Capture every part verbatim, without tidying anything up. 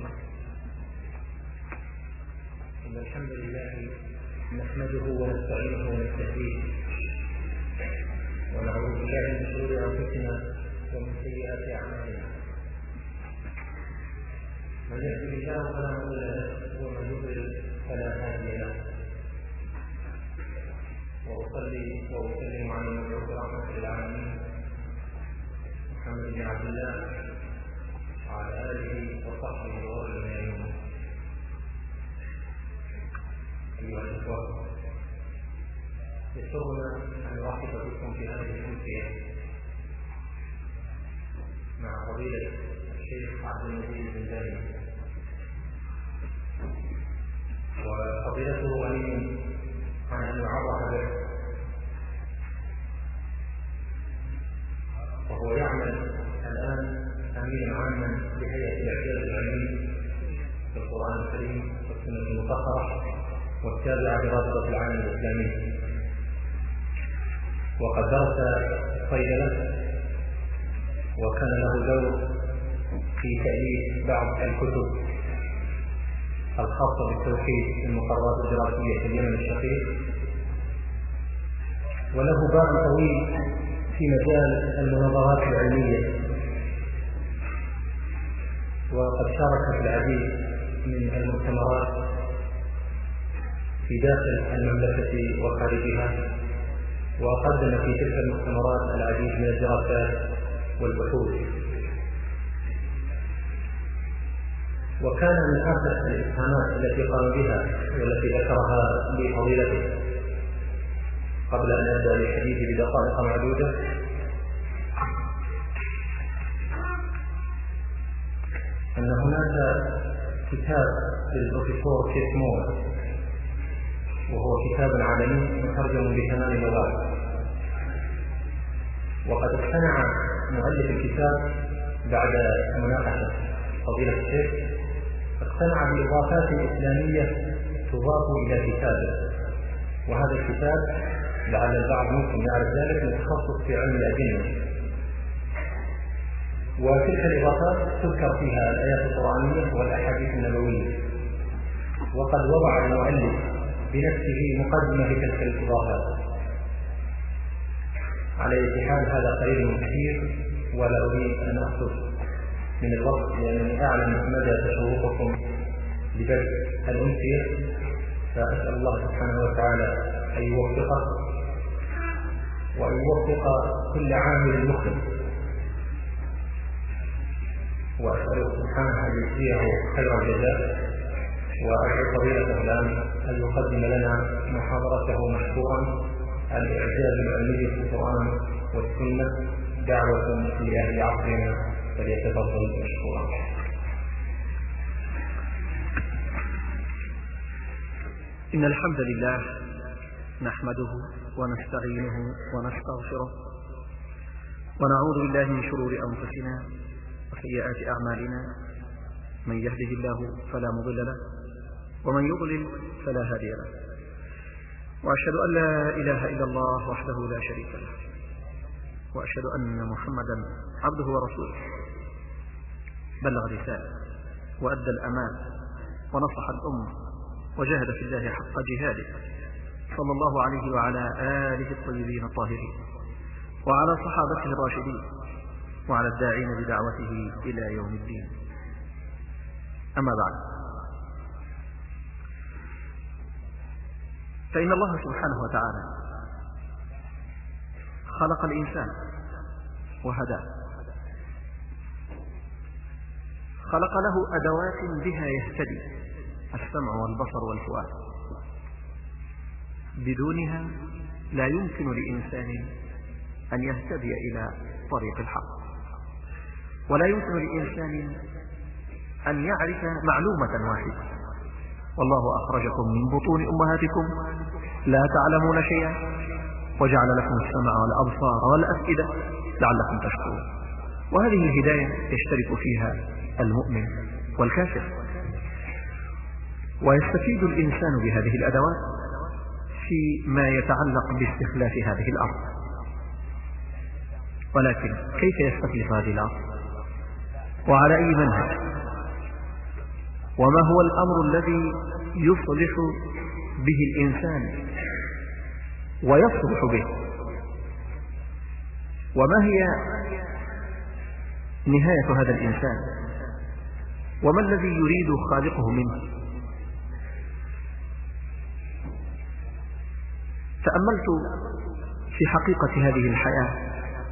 إن الحمد لله نحمده ونستعينه ونستهديه ونعوذ بالله من شرور أنفسنا ومن سيئات أعمالنا. من يهده الله فلا مضل له ومن يضلل فلا هادي له. وأصلي وأسلم على المبعوث رحمة للعالمين محمد بن عبد الله وعلى آله وصحبه وسلم أجمعين. أيها الإخوة، يسرنا أن نرحب بكم في هذه الأمسية مع فضيلة الشيخ عبد المجيد بن داني، وفضيلته غني عن أن يعرف به، وهو يعمل الآن أمينا عاما لهيئة الإعجاز العلمي في القرآن الكريم والسنة المطهرة والتابعة لرابطة العالم الإسلامي، وقد درس صيدلة وكان له دور في تأليف بعض الكتب الخاصة بالتوحيد في المقررات الدراسية في اليمن الشقيق، وله باع طويل في مجال المناظرات العلمية، وقد شارك في العديد من المؤتمرات في داخل المملكة وخارجها، وقدم في تلك المؤتمرات العديد من الدراسات والبحوث. وكان من آخر الإسهامات التي قام بها والتي ذكرها لفضيلته قبل أن أبدأ الحديث بدقائق معدودة أن هناك كتاب للبروفيسور كيسمور، وهو كتاب عالمي مترجم بثمان لغات، وقد اقتنع مؤلف الكتاب بعد مناقشة فضيلة الشيخ اقتنع بإضافات إسلامية تضاف إلى كتابه، وهذا الكتاب لعل البعض ممكن يعرف ذلك متخصص في علم الأجنة، وتلك الإضافات تذكر فيها الآيات القرآنية والأحاديث النبوية، وقد وضع المؤلف بنفسه مقدمة لتلك الإضافات. على اتحاد هذا قليل من كثير، ولا أريد أن أخذ من الوقت لأنني أعلم مدى تشوقكم لبدء الأمسية، فأسأل الله سبحانه وتعالى أن يوفقه وأن يوفق كل عامل مخلص، وأسأله سبحانه أن يجزيه خير الجزاء، وأدعو فضيلته الآن أن يقدم لنا محاضرته مشكورا الإعجاز العلمي في القرآن والسنة دعوة لأهل عصرنا، فليتفضل مشكورا. إن الحمد لله نحمده ونستعينه ونستغفره ونعوذ بالله من شرور أنفسنا وسيئات أعمالنا، من يهده الله فلا مضل له ومن يضلل فلا هادي له، وأشهد أن لا إله إلا الله وحده لا شريك له، وأشهد أن محمدا عبده ورسوله، بلغ الرسالة وأدى الأمانة ونصح الأمة وجاهد في الله حق جهاده، صلى الله عليه وعلى آله الطيبين الطاهرين وعلى صحابته الراشدين وعلى الداعين بدعوته إلى يوم الدين. أما بعد، فإن الله سبحانه وتعالى خلق الإنسان وهداه، خلق له أدوات بها يهتدي، السمع والبصر والفؤاد، بدونها لا يمكن لإنسان أن يهتدي إلى طريق الحق، ولا يمكن لإنسان أن يعرف معلومة واحدة. والله أخرجكم من بطون أمهاتكم لا تعلمون شيئا وجعل لكم السمع والأبصار والأفئدة لعلكم تشكرون. وهذه الهداية يشترك فيها المؤمن والكافر، ويستفيد الإنسان بهذه الأدوات فيما يتعلق باستخلاف هذه الأرض. ولكن كيف يستخلف هذه الأرض وعلى أي منهج؟ وما هو الأمر الذي يصلح به الإنسان ويصلح به، وما هي نهاية هذا الإنسان، وما الذي يريد خالقه منه. تأملت في حقيقة هذه الحياة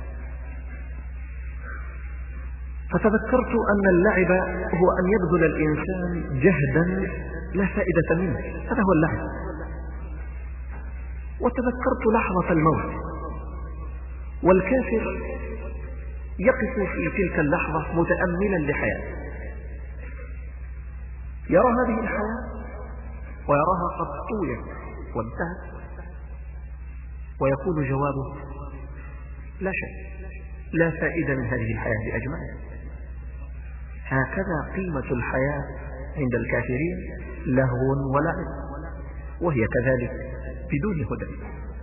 فتذكرت أن اللعب هو أن يبذل الإنسان جهدا لا فائدة منه، هذا هو اللعب. وتذكرت لحظة الموت، والكافر يقف في تلك اللحظة متأملا لحياته، يرى هذه الحياة ويراها قد طويت وانتهت، ويكون جوابه لا شيء، لا فائدة من هذه الحياة بأجمعها. هكذا قيمة الحياة عند الكافرين، لهو ولعب، وهي كذلك بدون هدى.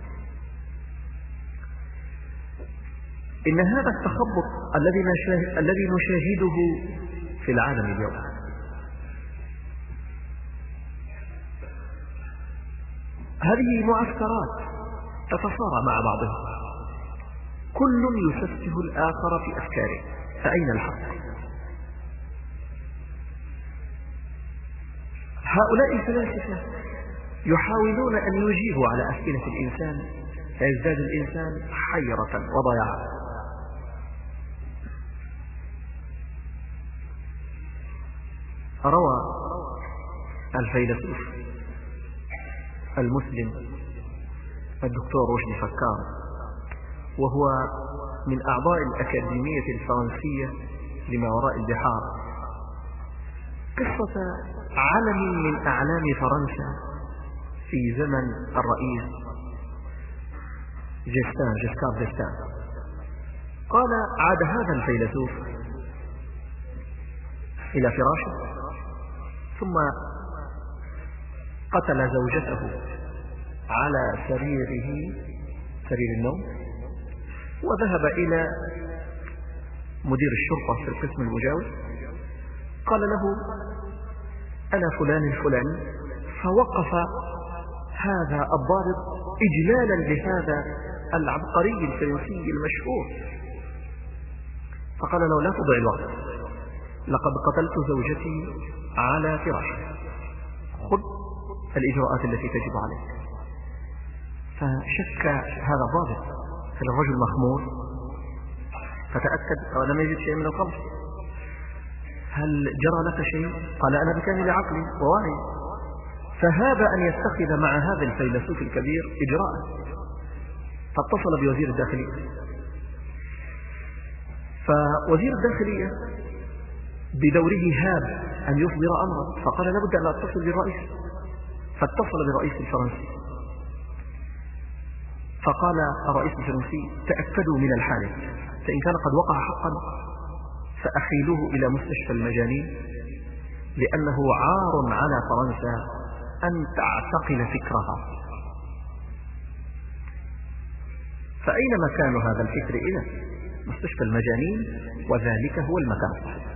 إن هذا التخبط الذي نشاهد الذي نشاهده في العالم اليوم هذه معسكرات تتصارع مع بعضها، كل يسفه الآخر في أفكاره، فأين الحق؟ هؤلاء الفلاسفة يحاولون أن يجيبوا على أسئلة الإنسان، فيزداد الإنسان حيرة وضياعا. روى الفيلسوف المسلم الدكتور رشدي فكار، وهو من أعضاء الأكاديمية الفرنسية لما وراء البحار، قصة علم من أعلام فرنسا في زمن الرئيس جستان جسكار جستان. قال: عاد هذا الفيلسوف إلى فراشه، ثم قتل زوجته على سريره سرير النوم، وذهب إلى مدير الشرطة في القسم المجاور، قال له: أنا فلان الفلاني. فوقف هذا الضابط إجلالا لهذا العبقري الفرنسي المشهور، فقال له: لا تضع الوقت، لقد قتلت زوجتي على فراشها، خذ الإجراءات التي تجب عليك. فشك هذا الضابط: هل الرجل مخمور؟ فتأكد ولم يجد شيء من الخمر. هل جرى لك شيء؟ قال: أنا بكامل عقلي ووعي. فهاب أن يتخذ مع هذا الفيلسوف الكبير إجراء، فاتصل بوزير الداخلية، فوزير الداخلية بدوره هاب أن يصدر أمرا، فقال: لابد أن أتصل بالرئيس. فاتصل بالرئيس الفرنسي، فقال الرئيس الفرنسي: تأكدوا من الحادث، فإن كان قد وقع حقا فأخيلوه إلى مستشفى المجانين، لأنه عار على فرنسا أن تعتقل فكرها. فأين مكان هذا الفكر؟ إذن مستشفى المجانين، وذلك هو المكان الصحيح،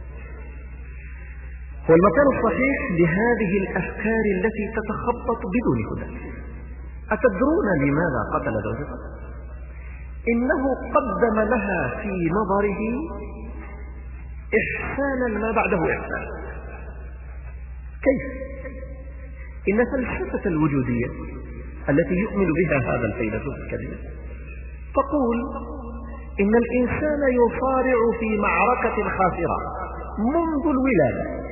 هو المكان الصحيح لهذه الأفكار التي تتخبط بدون هدى. أتدرون لماذا قتل زوجته؟ إنه قدم لها في نظره إحسانا ما بعده إحسان. كيف؟ إن فلسفة الوجودية التي يؤمن بها هذا الفيلسوف الكبير تقول إن الإنسان يصارع في معركة خاسرة منذ الولادة،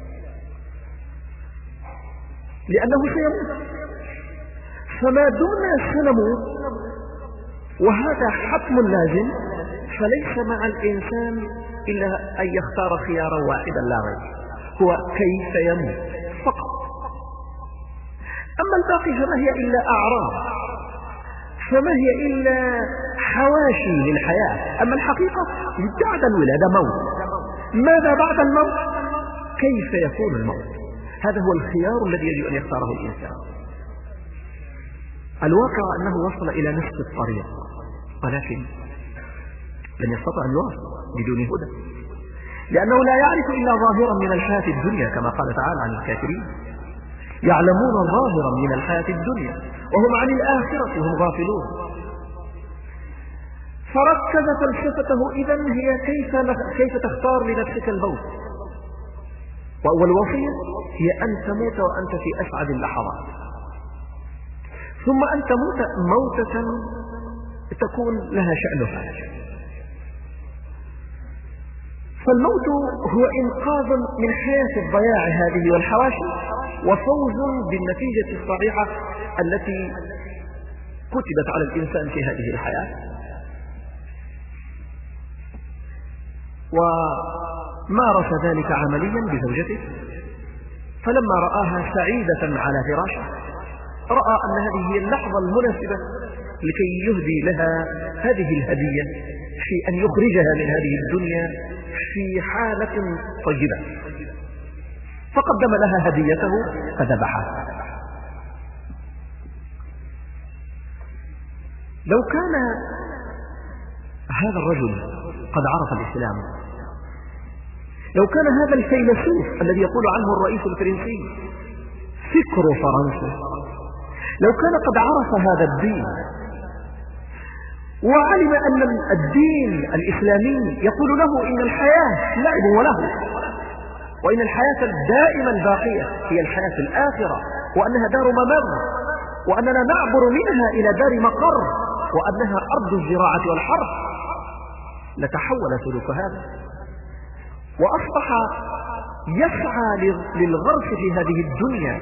لأنه سيموت، فما دمنا سنموت وهذا حتم لازم، فليس مع الإنسان إلا أن يختار خيارا واحدا لا غير، هو كيف يموت فقط. أما الباقي فما هي إلا أعراض، فما هي إلا حواشي للحياة. أما الحقيقة بعد الولادة موت. ماذا بعد الموت؟ كيف يكون الموت؟ هذا هو الخيار الذي يجب أن يختاره الإنسان. الواقع أنه وصل إلى نفس الطريق، ولكن لم يستطع أن يواصل بدون هدى، لأنه لا يعرف إلا ظاهرا من الحياة الدنيا، كما قال تعالى عن الكافرين: يعلمون ظاهرا من الحياة الدنيا وهم عن الآخرة هم غافلون. فركز فلسفته إذن هي كيف, كيف تختار لنفسك الموت، وأول وصية هي أن تموت وأنت في أسعد اللحظات، ثم أن تموت موتة تكون لها شأنها. فالموت هو إنقاذ من حياة الضياع هذه والحواشي، وفوز بالنتيجة الصحيحة التي كتبت على الإنسان في هذه الحياة. ومارس ذلك عمليا بزوجته، فلما رآها سعيدة على فراشه رأى أن هذه هي اللحظة المناسبة لكي يهدي لها هذه الهدية، في أن يخرجها من هذه الدنيا في حالة طيبة، فقدم لها هديته فذبحها. لو كان هذا الرجل قد عرف الإسلام، لو كان هذا الفيلسوف الذي يقول عنه الرئيس الفرنسي فكر فرنسا، لو كان قد عرف هذا الدين وعلم أن الدين الإسلامي يقول له إن الحياة لعب وله، وإن الحياة الدائمة الباقية هي الحياة الآخرة، وأنها دار ممر، وأننا نعبر منها إلى دار مقر، وأنها أرض الزراعة والحرث، لتحول سلوك هذا وأصبح يسعى للغرس في هذه الدنيا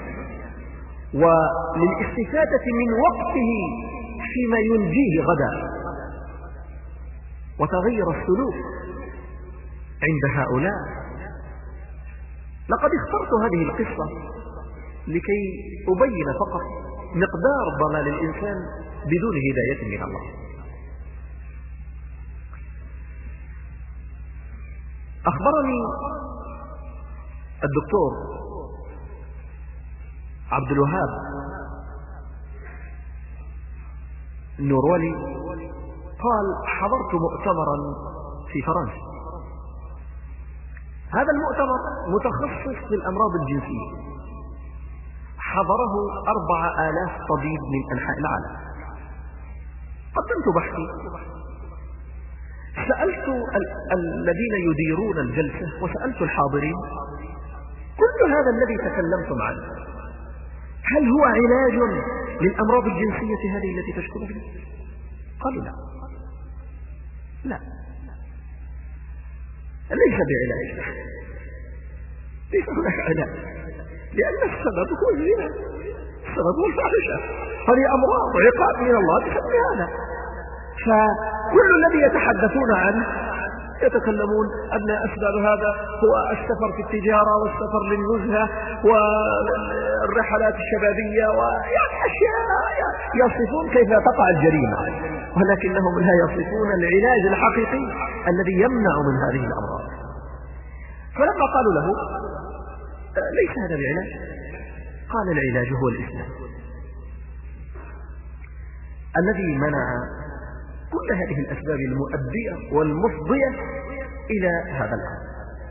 وللاستفادة من وقته فيما ينجيه غدا. وتغير السلوك عند هؤلاء. لقد اخترت هذه القصة لكي أبين فقط مقدار ضلال الإنسان بدون هداية من الله. أخبرني الدكتور عبد الوهاب النورولي قال: حضرت مؤتمرا في فرنسا، هذا المؤتمر متخصص في الأمراض الجنسية، حضره أربعة آلاف طبيب من أنحاء العالم. قدمت بحثي، سألت ال الذين يديرون الجلسة وسألت الحاضرين: كل هذا الذي تكلمتم عنه هل هو علاج للأمراض الجنسية هذه التي تشكو بها؟ قالوا لا، لا، ليس بعلاج، ليس هناك علاج، لأن السبب هو الزنا، السبب هو الفاحشة، هذه أمراض عقاب من الله تسمي هذا. فكل الذي يتحدثون عنه يتكلمون أن أسباب هذا هو السفر في التجارة والسفر للنزهة والرحلات الشبابية، ويعني أشياء يصفون كيف تقع الجريمة، ولكنهم لا يصفون العلاج الحقيقي الذي يمنع من هذه الأمراض. فلما قالوا له: ليس هذا العلاج، قال: العلاج هو الإسلام الذي منع كل هذه الأسباب المؤدية والمفضية إلى هذا الأمر.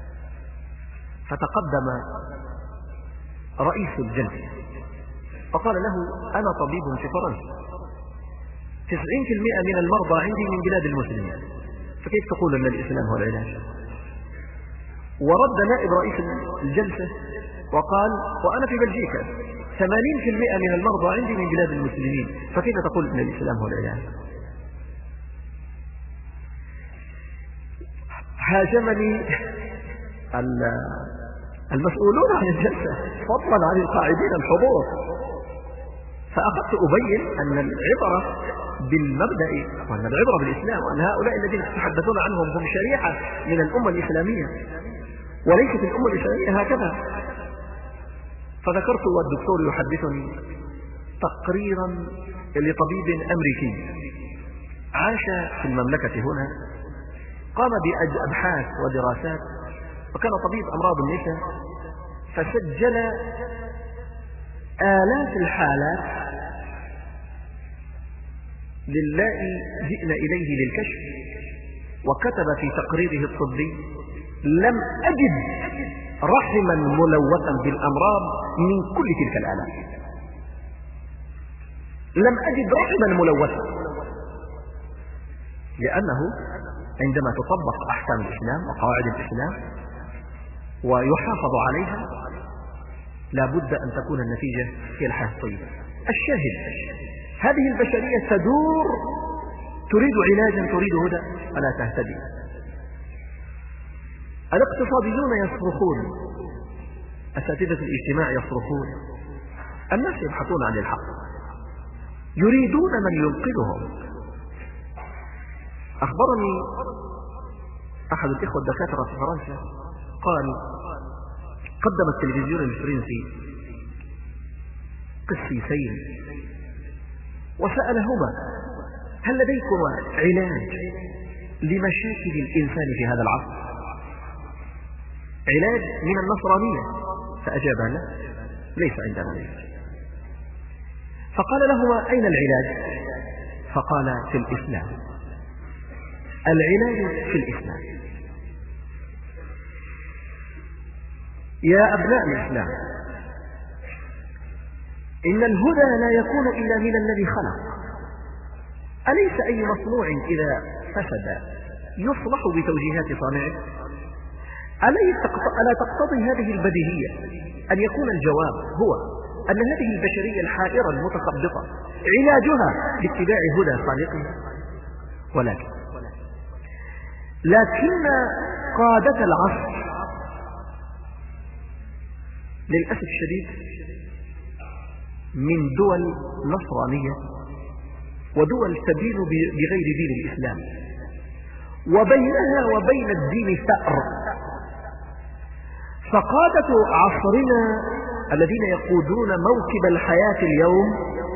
فتقدم رئيس الجلسة فقال له: أنا طبيب في فرنسا، تسعين بالمئة من المرضى عندي من بلاد المسلمين، فكيف تقول أن الإسلام هو العلاج؟ ورد نائب رئيس الجلسة وقال: وأنا في بلجيكا، ثمانين بالمئة من المرضى عندي من بلاد المسلمين، فكيف تقول أن الإسلام هو العلاج؟ هاجمني المسؤولون عن الجلسة فضلا عن القاعدين الحضور، فأخذت أبين أن العبرة بالمبدأ وأن العبرة بالإسلام، وأن هؤلاء الذين تتحدثون عنهم هم شريحة من الأمة الإسلامية وليست الأمة الإسلامية هكذا. فذكرت والدكتور يحدثني تقريرا لطبيب أمريكي عاش في المملكة هنا، قام بأبحاث ودراسات، وكان طبيب أمراض النساء، فسجل آلاف الحالات للائي جئن إليه للكشف، وكتب في تقريره الطبي لم أجد رحما ملوثا بالأمراض من كل تلك الآلاف. لم أجد رحما ملوثا، لأنه عندما تطبق أحكام الإسلام وقواعد الإسلام ويحافظ عليها لا بد أن تكون النتيجة هي الحياة الطيبة. الشاهد هذه البشرية تدور تريد علاجا، تريد هدى، فلا تهتدي. الاقتصاديون يصرخون، أساتذة الاجتماع يصرخون، الناس يبحثون عن الحق، يريدون من ينقذهم. أخبرني أحد الإخوة الدكاترة في فرنسا قال قدم التلفزيون الفرنسي قسيسين وسألهما هل لديكما علاج لمشاكل الإنسان في هذا العصر؟ علاج من النصرانية؟ فأجابا لا، ليس عندنا علاج. فقال لهما أين العلاج؟ فقال في الإسلام، العلاج في الإسلام. يا أبناء الإسلام، إن الهدى لا يكون إلا من الذي خلق. أليس أي مصنوع إذا فسد يصلح بتوجيهات صانعه؟ ألا تقتضي هذه البديهية أن يكون الجواب هو أن هذه البشرية الحائرة المتخبطة علاجها باتباع هدى خالقها؟ ولكن لكن قادة العصر للأسف الشديد من دول نصرانية ودول تدين بغير دين الإسلام، وبينها وبين الدين ثأر. فقادة عصرنا الذين يقودون موكب الحياة اليوم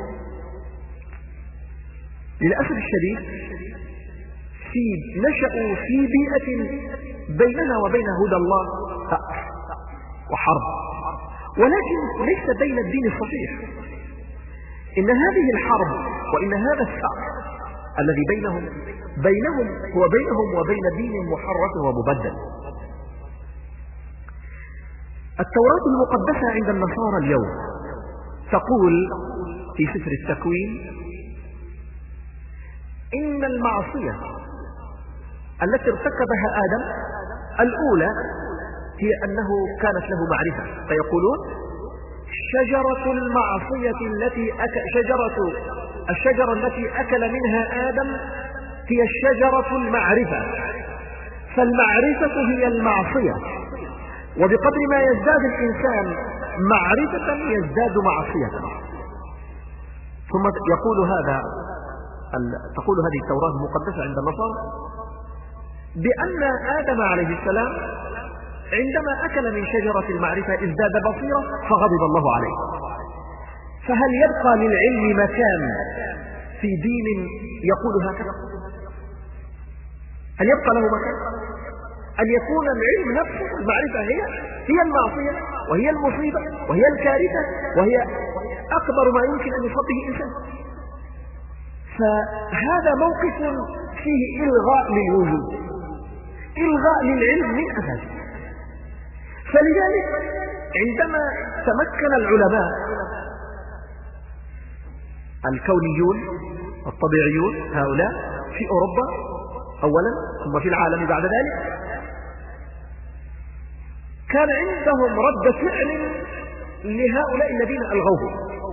للأسف الشديد في نشأوا في بيئة بينها وبين هدى الله ثأر وحرب، ولكن ليس بين الدين الصحيح. إن هذه الحرب وإن هذا الثأر الذي بينهم بينهم هو بينهم وبين دين محرف ومبدل. التوراة المقدسة عند النصارى اليوم تقول في سفر التكوين إن المعصية التي ارتكبها آدم الأولى هي أنه كانت له معرفة، فيقولون شجرة المعصية التي أكل شجرة الشجرة التي أكل منها آدم هي الشجرة المعرفة، فالمعرفة هي المعصية، وبقدر ما يزداد الإنسان معرفة يزداد معصية. ثم يقول هذا تقول هذه التوراة المقدسة عند النصارى بأن آدم عليه السلام عندما أكل من شجرة المعرفة ازداد بصيرة فغضب الله عليه. فهل يبقى للعلم مكان في دين يقول هكذا؟ هل يبقى له مكان؟ أن يكون العلم نفسه المعرفة هي هي المعصية وهي المصيبة وهي الكارثة وهي أكبر ما يمكن أن يصاب به الإنسان. فهذا موقف فيه إلغاء للوجود، إلغاء للعلم من أساسه. فلذلك عندما تمكن العلماء الكونيون الطبيعيون هؤلاء في أوروبا أولا ثم في العالم بعد ذلك، كان عندهم رد فعل لهؤلاء الذين ألغوه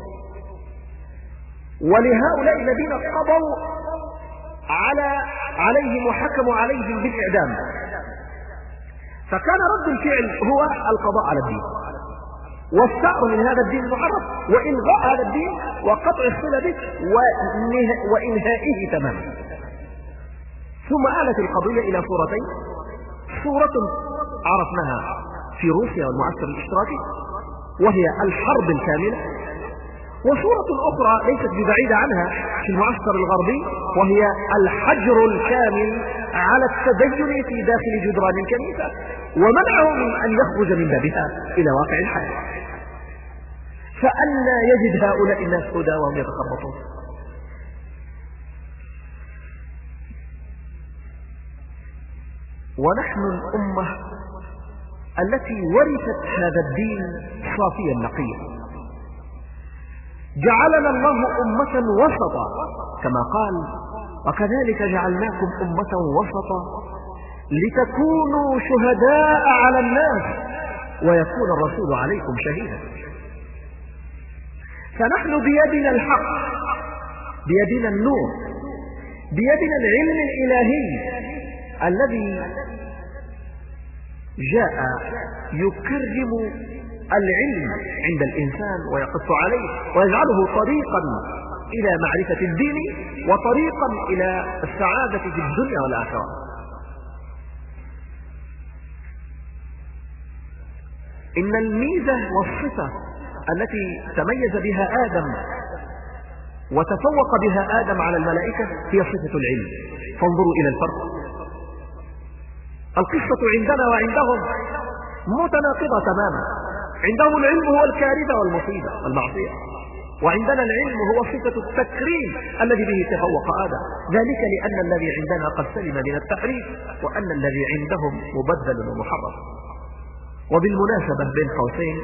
ولهؤلاء الذين قضوا على عليهم وحكموا عليهم بالإعدام. فكان رد الفعل هو القضاء على الدين والثأر من هذا الدين المحرم وإلغاء هذا الدين وقطع الصلة به وإنهائه تماما. ثم آلت القضية إلى صورتين: صورة عرفناها في روسيا والمعسكر الاشتراكي وهي الحرب الكاملة، وصورة أخرى ليست ببعيدة عنها في المعسكر الغربي وهي الحجر الكامل على التدين في داخل جدران الكنيسة ومنعه من أن يخرج من بابها إلى واقع الحياة. فألا يجد هؤلاء الناس هدى وهم يتخبطون. ونحن الأمة التي ورثت هذا الدين صافيا نقيا. جعلنا الله أمة وسطا كما قال: وكذلك جعلناكم أمة وسطا لتكونوا شهداء على الناس ويكون الرسول عليكم شهيدا. فنحن بيدنا الحق، بيدنا النور، بيدنا العلم الإلهي الذي جاء يكرم العلم عند الإنسان ويقص عليه ويجعله طريقا إلى معرفة الدين وطريقا إلى السعادة في الدنيا والآخرة. إن الميزة والصفة التي تميز بها آدم وتفوق بها آدم على الملائكة هي صفة العلم. فانظروا إلى الفرق. القصة عندنا وعندهم متناقضة تماما. عندهم العلم هو الكارثة والمصيبة والمعصية، وعندنا العلم هو صفة التكريم الذي به تفوق آدم. ذلك لأن الذي عندنا قد سلم من التحريف، وأن الذي عندهم مبدل ومحرف. وبالمناسبة بين قوسين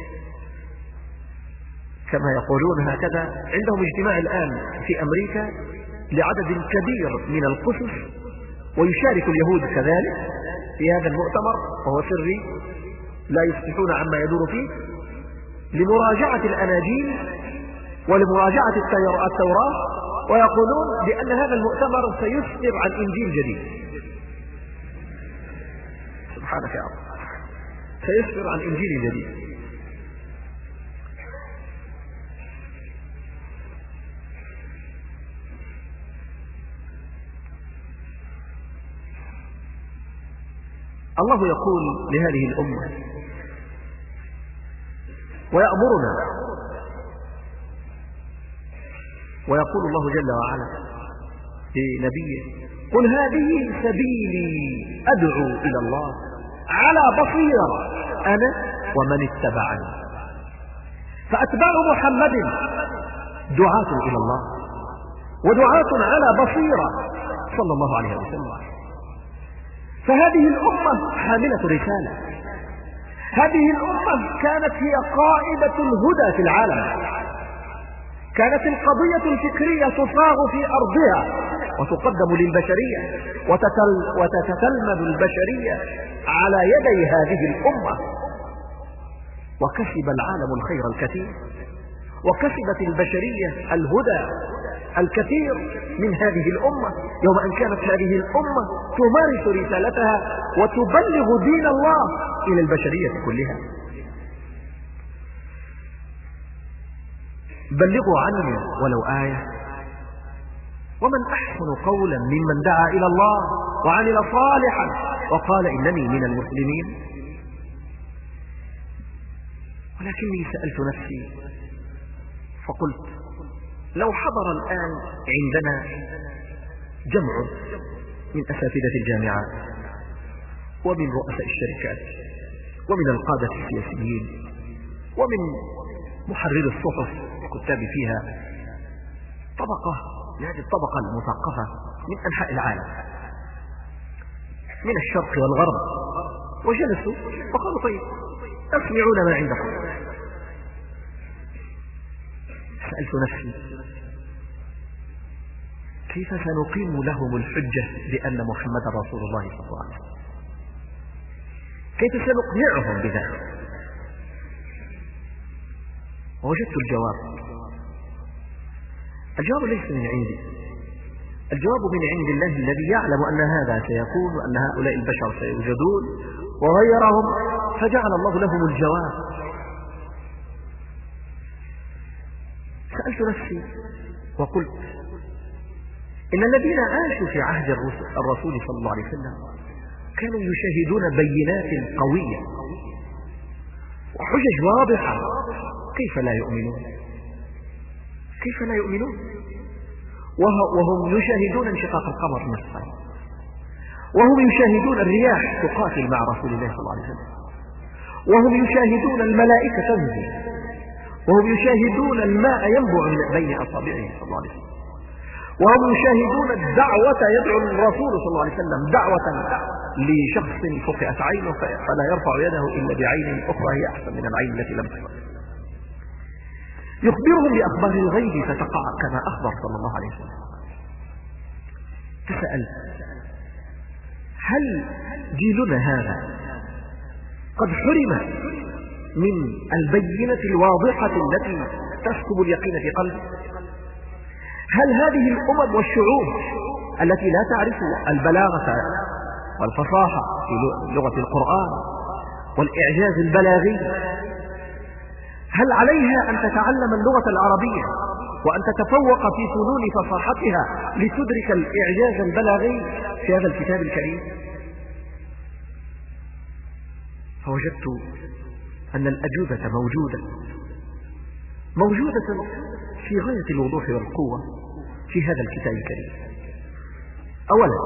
كما يقولون هكذا، عندهم اجتماع الآن في أمريكا لعدد كبير من القصص، ويشارك اليهود كذلك في هذا المؤتمر وهو سري لا يفتحون عما يدور فيه، لمراجعة الأناجيل ولمراجعة التوراة، ويقولون بأن هذا المؤتمر سيسفر عن إنجيل جديد. سبحانك يا رب، سيسفر عن إنجيل جديد. الله يقول لهذه الأمة ويأمرنا، ويقول الله جل وعلا لنبيه: قل هذه سبيلي أدعو إلى الله على بصيرة أنا ومن اتبعني. فأتباع محمد دعاة إلى الله ودعاة على بصيرة صلى الله عليه وسلم. فهذه الأمة حاملة رسالة. هذه الأمة كانت هي قائدة الهدى في العالم. كانت القضية الفكرية تصاغ في أرضها وتقدم للبشرية، وتتل وتتتلمذ البشرية على يدي هذه الأمة. وكسب العالم الخير الكثير، وكسبت البشرية الهدى الكثير من هذه الأمة، يوم أن كانت هذه الأمة تمارس رسالتها وتبلغ دين الله إلى البشرية كلها. بلغوا عني ولو آية، ومن أحسن قولا ممن دعا إلى الله وعمل صالحا وقال إنني من المسلمين. ولكني سألت نفسي فقلت: لو حضر الآن عندنا جمع من أساتذة الجامعات ومن رؤساء الشركات ومن القادة السياسيين ومن محرر الصحف الكتاب فيها، طبقة هذه الطبقة المثقفة من أنحاء العالم من الشرق والغرب، وجلسوا وقالوا: طيب اسمعونا ما عندكم. سألت نفسي: كيف سنقيم لهم الحجة بأن محمد رسول الله صلى الله عليه وسلم؟ كيف سنقنعهم بذلك؟ ووجدت الجواب. الجواب ليس من عندي، الجواب من عند الله الذي يعلم أن هذا سيكون وأن هؤلاء البشر سيوجدون وغيرهم، فجعل الله لهم الجواب. سألت نفسي وقلت: إن الذين عاشوا في عهد الرسول صلى الله عليه وسلم كانوا يشاهدون بينات قوية وحجج واضحة، كيف لا يؤمنون؟ كيف لا يؤمنون وهم يشاهدون انشقاق القمر نصفين، وهم يشاهدون الرياح تقاتل مع رسول الله صلى الله عليه وسلم، وهم يشاهدون الملائكة تنزل، وهم يشاهدون الماء ينبع من بين أصابعه صلى الله عليه وسلم، وهم يشاهدون الدعوة، يدعو الرسول صلى الله عليه وسلم دعوة لشخص فقئت عينه فلا يرفع يده إلا بعين أخرى هي أحسن من العين التي لم تفق. يخبرهم بأخبار الغيب فتقع كما أخبر صلى الله عليه وسلم. تسأل هل جيلنا هذا قد حرم من البينة الواضحة التي تسكب اليقين في قلبه؟ هل هذه الأمم والشعوب التي لا تعرف البلاغة والفصاحة في لغة القرآن والإعجاز البلاغي، هل عليها أن تتعلم اللغة العربية وأن تتفوق في فنون فصاحتها لتدرك الإعجاز البلاغي في هذا الكتاب الكريم؟ فوجدت أن الأجوبة موجودة موجودة في غاية الوضوح والقوة في هذا الكتاب الكريم. أولا،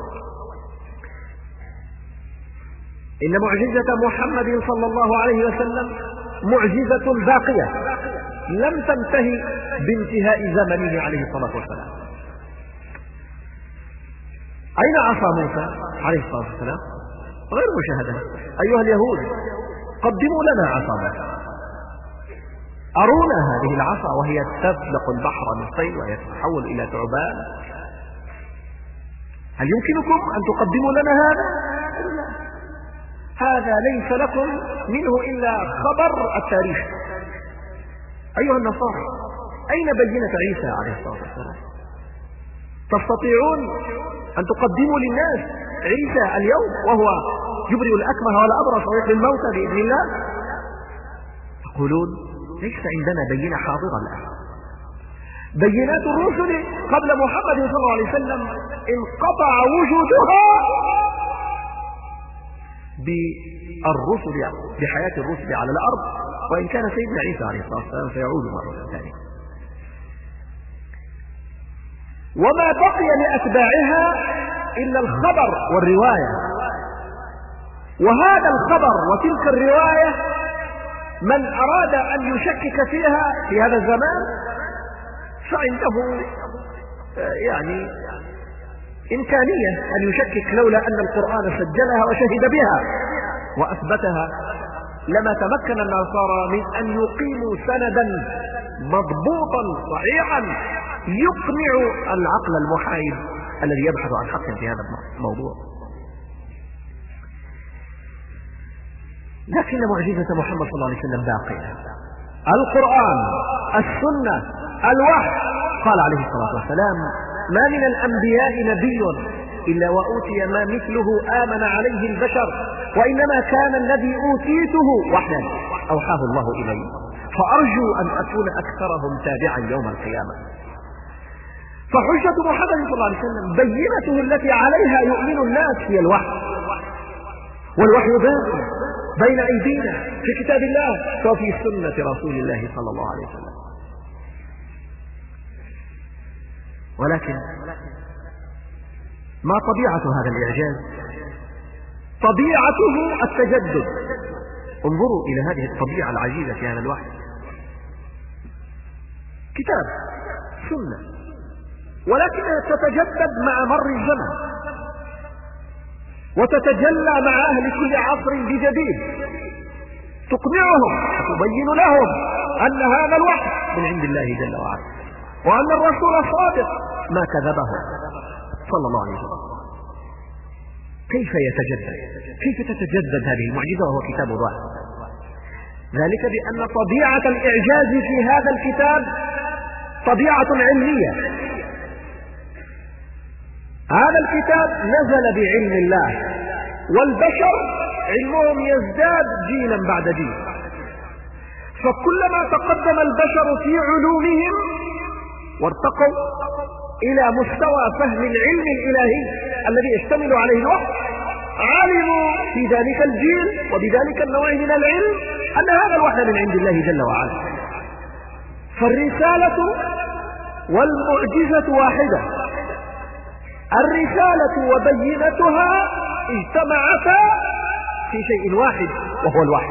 إن معجزة محمد صلى الله عليه وسلم معجزة باقية لم تنتهي بانتهاء زمنه عليه الصلاة والسلام. أين عصا موسى عليه الصلاة والسلام؟ غير مشاهدة. أيها اليهود قدموا لنا عصا موسى، أرونا هذه العصا وهي تفلق البحر نصفين ويتحول إلى ثعبان. هل يمكنكم أن تقدموا لنا هذا؟ هذا ليس لكم منه إلا خبر التاريخ. أيها النصارى، أين بينة عيسى عليه الصلاة والسلام؟ تستطيعون أن تقدموا للناس عيسى اليوم وهو يبرئ الأكمه والأبرص ويحيي الموتى بإذن الله؟ يقولون ليس عندنا بينة حاضرة الآن. بينات الرسل قبل محمد صلى الله عليه وسلم انقطع وجودها بالرسل بحياة الرسل على الأرض، وإن كان سيدنا عيسى عليه الصلاة والسلام سيعود مرة ثانية. وما بقي لأتباعها إلا الخبر والرواية، وهذا الخبر وتلك الرواية من أراد أن يشكك فيها في هذا الزمان فعنده يعني إمكانية أن يشكك، لولا أن القرآن سجلها وشهد بها وأثبتها لما تمكن النصارى من أن يقيموا سندا مضبوطا صحيحا يقنع العقل المحايد الذي يبحث عن حق في هذا الموضوع. لكن معجزة محمد صلى الله عليه وسلم باقية. القرآن، السنة، الوحي. قال عليه الصلاة والسلام: ما من الأنبياء نبي إلا وأوتي ما مثله آمن عليه البشر، وإنما كان الذي أوتيته وحيا أوحاه الله إلي، فأرجو أن أكون أكثرهم تابعا يوم القيامة. فحجة محمد صلى الله عليه وسلم بينته التي عليها يؤمن الناس هي الوحي، والوحي باق بين أيدينا في كتاب الله وفي سنة رسول الله صلى الله عليه وسلم. ولكن ما طبيعة هذا الإعجاز؟ طبيعته التجدد. انظروا إلى هذه الطبيعة العجيبة في هذا الوحي. كتاب، سنة، ولكنها تتجدد مع مر الزمن وتتجلى مع أهل كل عصر بجديد، تقنعهم وتبين لهم أن هذا الوحي من عند الله جل وعلا، وأن الرسول صادق ما كذبه صلى الله عليه وسلم. كيف يتجدد؟ كيف تتجدد هذه المعجزة وهو كتاب واحد؟ ذلك بأن طبيعة الإعجاز في هذا الكتاب طبيعة علمية. هذا الكتاب نزل بعلم الله، والبشر علمهم يزداد جيلا بعد جيل، فكلما تقدم البشر في علومهم وارتقوا إلى مستوى فهم العلم الإلهي الذي يشتمل عليه الوحي، علموا في ذلك الجيل وبذلك النوع من العلم أن هذا الوحي من عند الله جل وعلا. فالرسالة والمعجزة واحدة، الرسالة وبينتها اجتمعتا في شيء واحد وهو الوحي.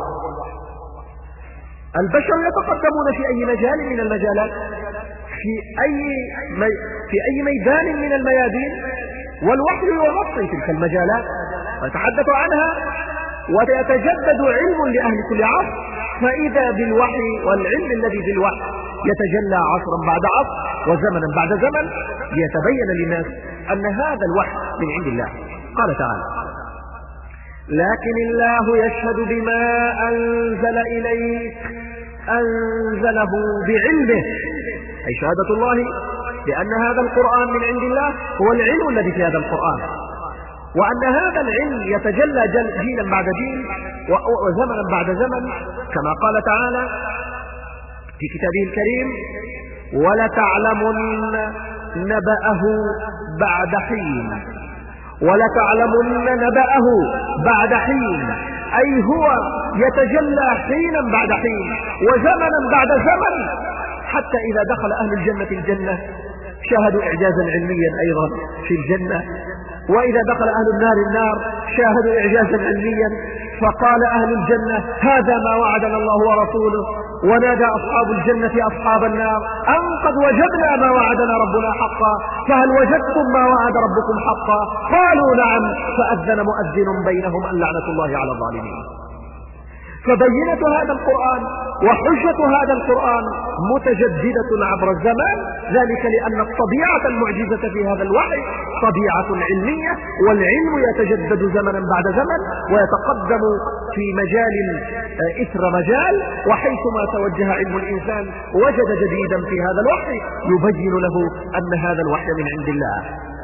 البشر يتقدمون في أي مجال من المجالات، في أي في أي ميدان من الميادين، والوحي يغطي تلك المجالات ويتحدث عنها، ويتجدد علم لأهل كل عصر. فإذا بالوحي والعلم الذي بالوحي يتجلى عصرا بعد عصر وزمنا بعد زمن، ليتبين للناس أن هذا الوحي من عند الله. قال تعالى: لكن الله يشهد بما أنزل إليك أنزله بعلمه، أي شهادة الله بأن هذا القرآن من عند الله هو العلم الذي في هذا القرآن، وأن هذا العلم يتجلى جيلا بعد جيل وزمنا بعد زمن، كما قال تعالى في كتابه الكريم: ولتعلمن نبأه بعد حين، ولتعلمن نبأه بعد حين، أي هو يتجلى حينا بعد حين وزمنا بعد زمن، حتى إذا دخل أهل الجنة الجنة شاهدوا إعجازا علميا أيضا في الجنة، وإذا دخل أهل النار النار شاهدوا إعجازا علميا، فقال أهل الجنة: هذا ما وعدنا الله ورسوله، ونادى أصحاب الجنة أصحاب النار أن قد وجدنا ما وعدنا ربنا حقا، فهل وجدتم ما وعد ربكم حقا؟ قالوا نعم، فأذن مؤذن بينهم أن لعنة الله على الظالمين. فبينة هذا القرآن وحجة هذا القرآن متجددة عبر الزمان، ذلك لأن الطبيعة المعجزة في هذا الوحي طبيعة علمية، والعلم يتجدد زمنا بعد زمن ويتقدم في مجال إثر مجال، وحيثما توجه علم الإنسان وجد جديدا في هذا الوحي يبين له أن هذا الوحي من عند الله.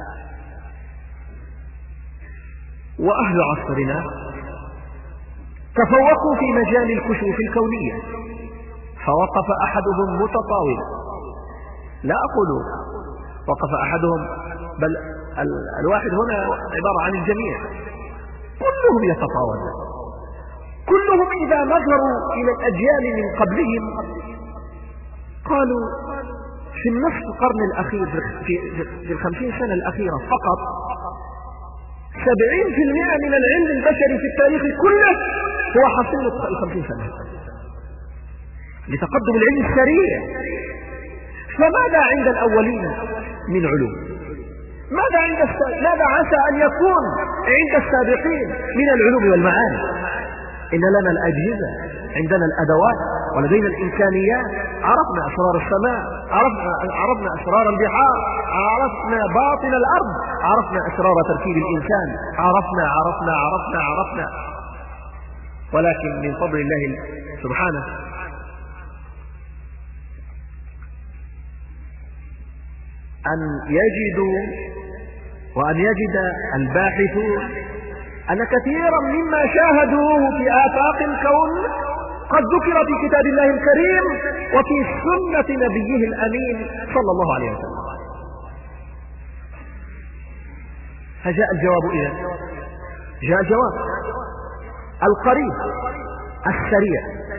وأهل عصرنا تفوقوا في مجال الكشوف الكونية، فوقف أحدهم متطاولا، لا أقول وقف أحدهم، بل الواحد هنا عبارة عن الجميع، كلهم يتطاول، كلهم إذا نظروا إلى الأجيال من قبلهم قالوا في النصف القرن الأخير، في الخمسين سنة الأخيرة فقط، سبعين في المئة من العلم البشري في التاريخ كله هو حصيل الخمسين سنة، لتقدم العلم السريع. فماذا عند الأولين من علوم؟ ماذا عند الس... ماذا عسى أن يكون عند السابقين من العلوم والمعاني؟ إن لنا الأجهزة، عندنا الأدوات، ولدينا الإمكانيات، عرفنا أسرار السماء، عرفنا, عرفنا أسرار البحار، عرفنا باطن الأرض، عرفنا أسرار تركيب الإنسان، عرفنا عرفنا عرفنا عرفنا ولكن من فضل الله سبحانه أن يجدوا وأن يجد الباحثون أن كثيرا مما شاهدوه في آفاق الكون قد ذكر في كتاب الله الكريم وفي سنة نبيه الأمين صلى الله عليه وسلم. فجاء الجواب إذن، جاء الجواب القريب السريع.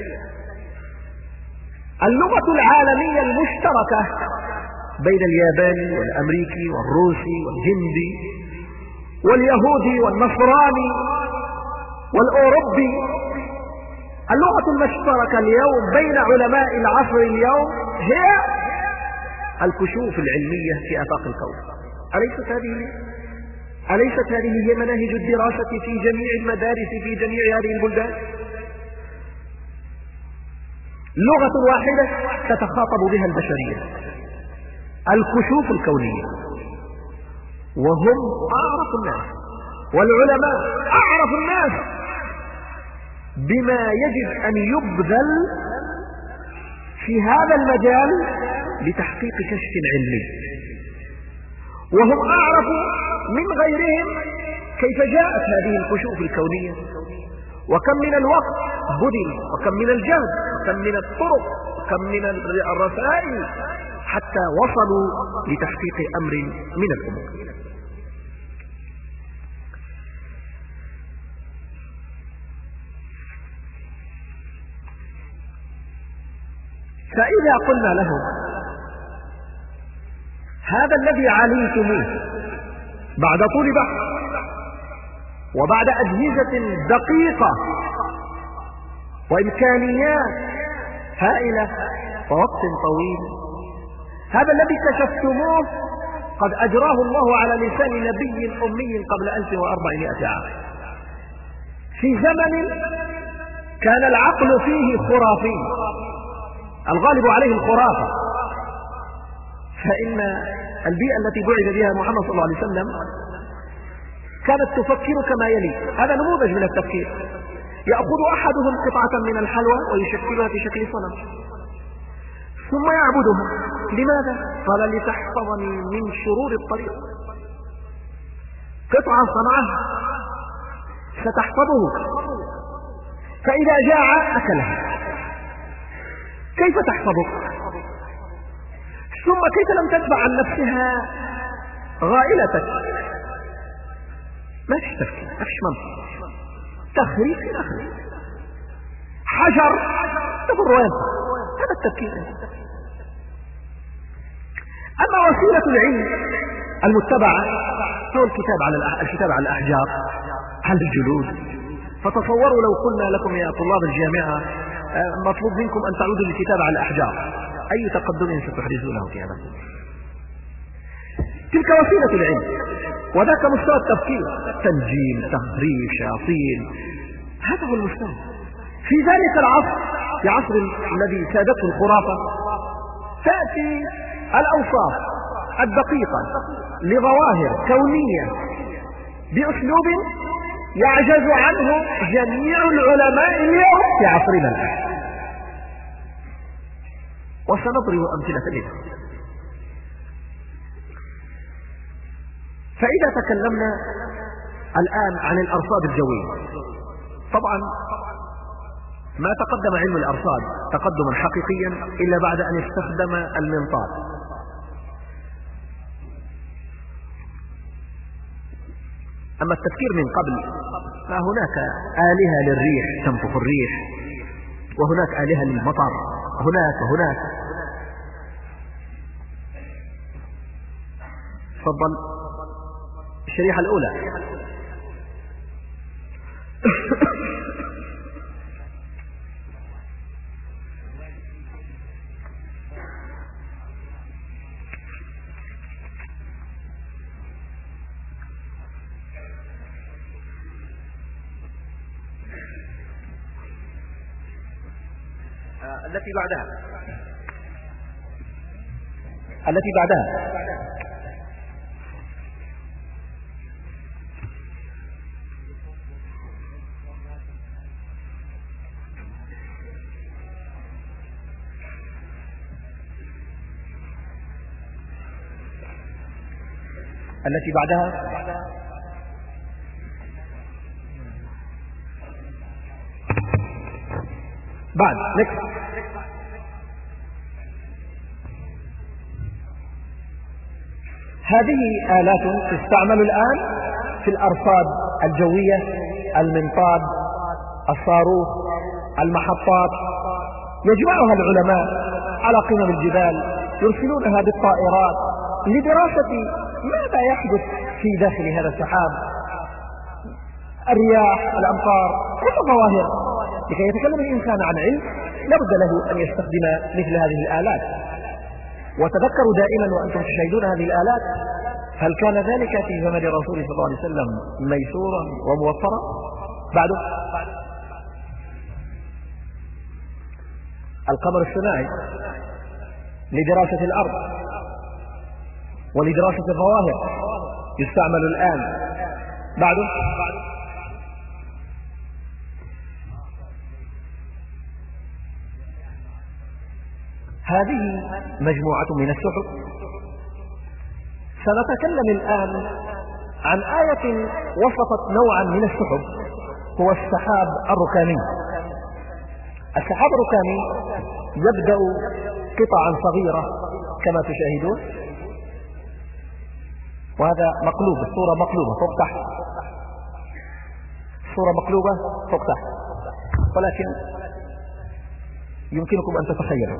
اللغة العالمية المشتركة بين الياباني والأمريكي والروسي والهندي واليهودي والنصراني والأوروبي، اللغة المشتركة اليوم بين علماء العصر اليوم هي الكشوف العلمية في آفاق الكون. أليست هذه أليست هذه هي مناهج الدراسة في جميع المدارس في جميع هذه البلدان؟ لغة واحدة تتخاطب بها البشرية، الكشوف الكونية، وهم أعرف الناس، والعلماء أعرف الناس بما يجب أن يبذل في هذا المجال لتحقيق كشف علمي، وهم أعرف من غيرهم كيف جاءت هذه الكشوف الكونية، وكم من الوقت بذل، وكم من الجهد، وكم من الطرق، وكم من الرسائل حتى وصلوا لتحقيق أمر من الأمور. فإذا قلنا لهم هذا الذي علمتموه بعد طول بحث وبعد أجهزة دقيقة وإمكانيات هائلة ووقت طويل، هذا الذي كشفتموه قد أجراه الله على لسان نبي أمي قبل ألف وأربعمائة عام، في زمن كان العقل فيه خرافي الغالب عليه الخرافة. فإن البيئة التي بعث بها محمد صلى الله عليه وسلم كانت تفكر كما يلي. هذا نموذج من التفكير. يأخذ أحدهم قطعة من الحلوى ويشكلها في شكل صنم ثم يعبدها. لماذا؟ قال لتحفظني من شرور الطريق. قطعة صنعها ستحفظه، فإذا جاع أكلها. كيف تحفظك؟ ثم كيف لم تتبع عن نفسها غائلتك؟ ما فيش تفكير، ما فيش منطق، تخريف في الآخر، حجر تضر وينفع. هذا التفكير. أما وسيلة العلم المتبعة هو الكتاب على الكتاب على الأحجار على الجلود. فتصوروا لو قلنا لكم يا طلاب الجامعة مطلوب منكم أن تعودوا للكتاب على الأحجار، أي تقدم ستحدثونه في هذا؟ تلك وسيلة العلم، وذاك مستوى التفكير، تنجيم، تخريف، شياطين. هذا هو المستوى. في ذلك العصر، في عصر الذي سادته الخرافة، تأتي الأوصاف الدقيقة لظواهر كونية بأسلوب يعجز عنه جميع العلماء اليوم في عصرنا الآن، وسنضرب أمثلة لها. فإذا تكلمنا الآن عن الأرصاد الجوية، طبعا ما تقدم علم الأرصاد تقدما حقيقيا إلا بعد أن استخدم المنطاد. أما التفكير من قبل فهناك آلهة للريح تنفخ الريح، وهناك آلهة للمطر، هناك هناك تفضل. الشريحة الأولى التي بعدها التي بعدها التي بعدها بعد نكت. هذه آلات تستعمل الآن في الأرصاد الجوية، المنطاد، الصاروخ، المحطات، يجمعها العلماء على قمم الجبال، يرسلونها بالطائرات لدراسة ماذا يحدث في داخل هذا السحاب، الرياح، الأمطار، كل ظواهر. لكي يتكلم الإنسان عن علم لابد له أن يستخدم مثل هذه الآلات. وتذكروا دائما وأنتم تشاهدون هذه الآلات، هل كان ذلك في زمن الرسول صلى الله عليه وسلم ميسورا وموفرا؟ بعده القمر الصناعي لدراسة الأرض ولدراسة الظواهر يستعمل الآن. بعده هذه مجموعة من السحب. سنتكلم الآن عن آية وصفت نوعا من السحب، هو السحاب الركامي. السحاب الركامي يبدأ قطعا صغيرة كما تشاهدون، وهذا مقلوب، الصورة مقلوبة فوق تحت، الصورة مقلوبة فوق تحت، ولكن يمكنكم أن تتخيلوا.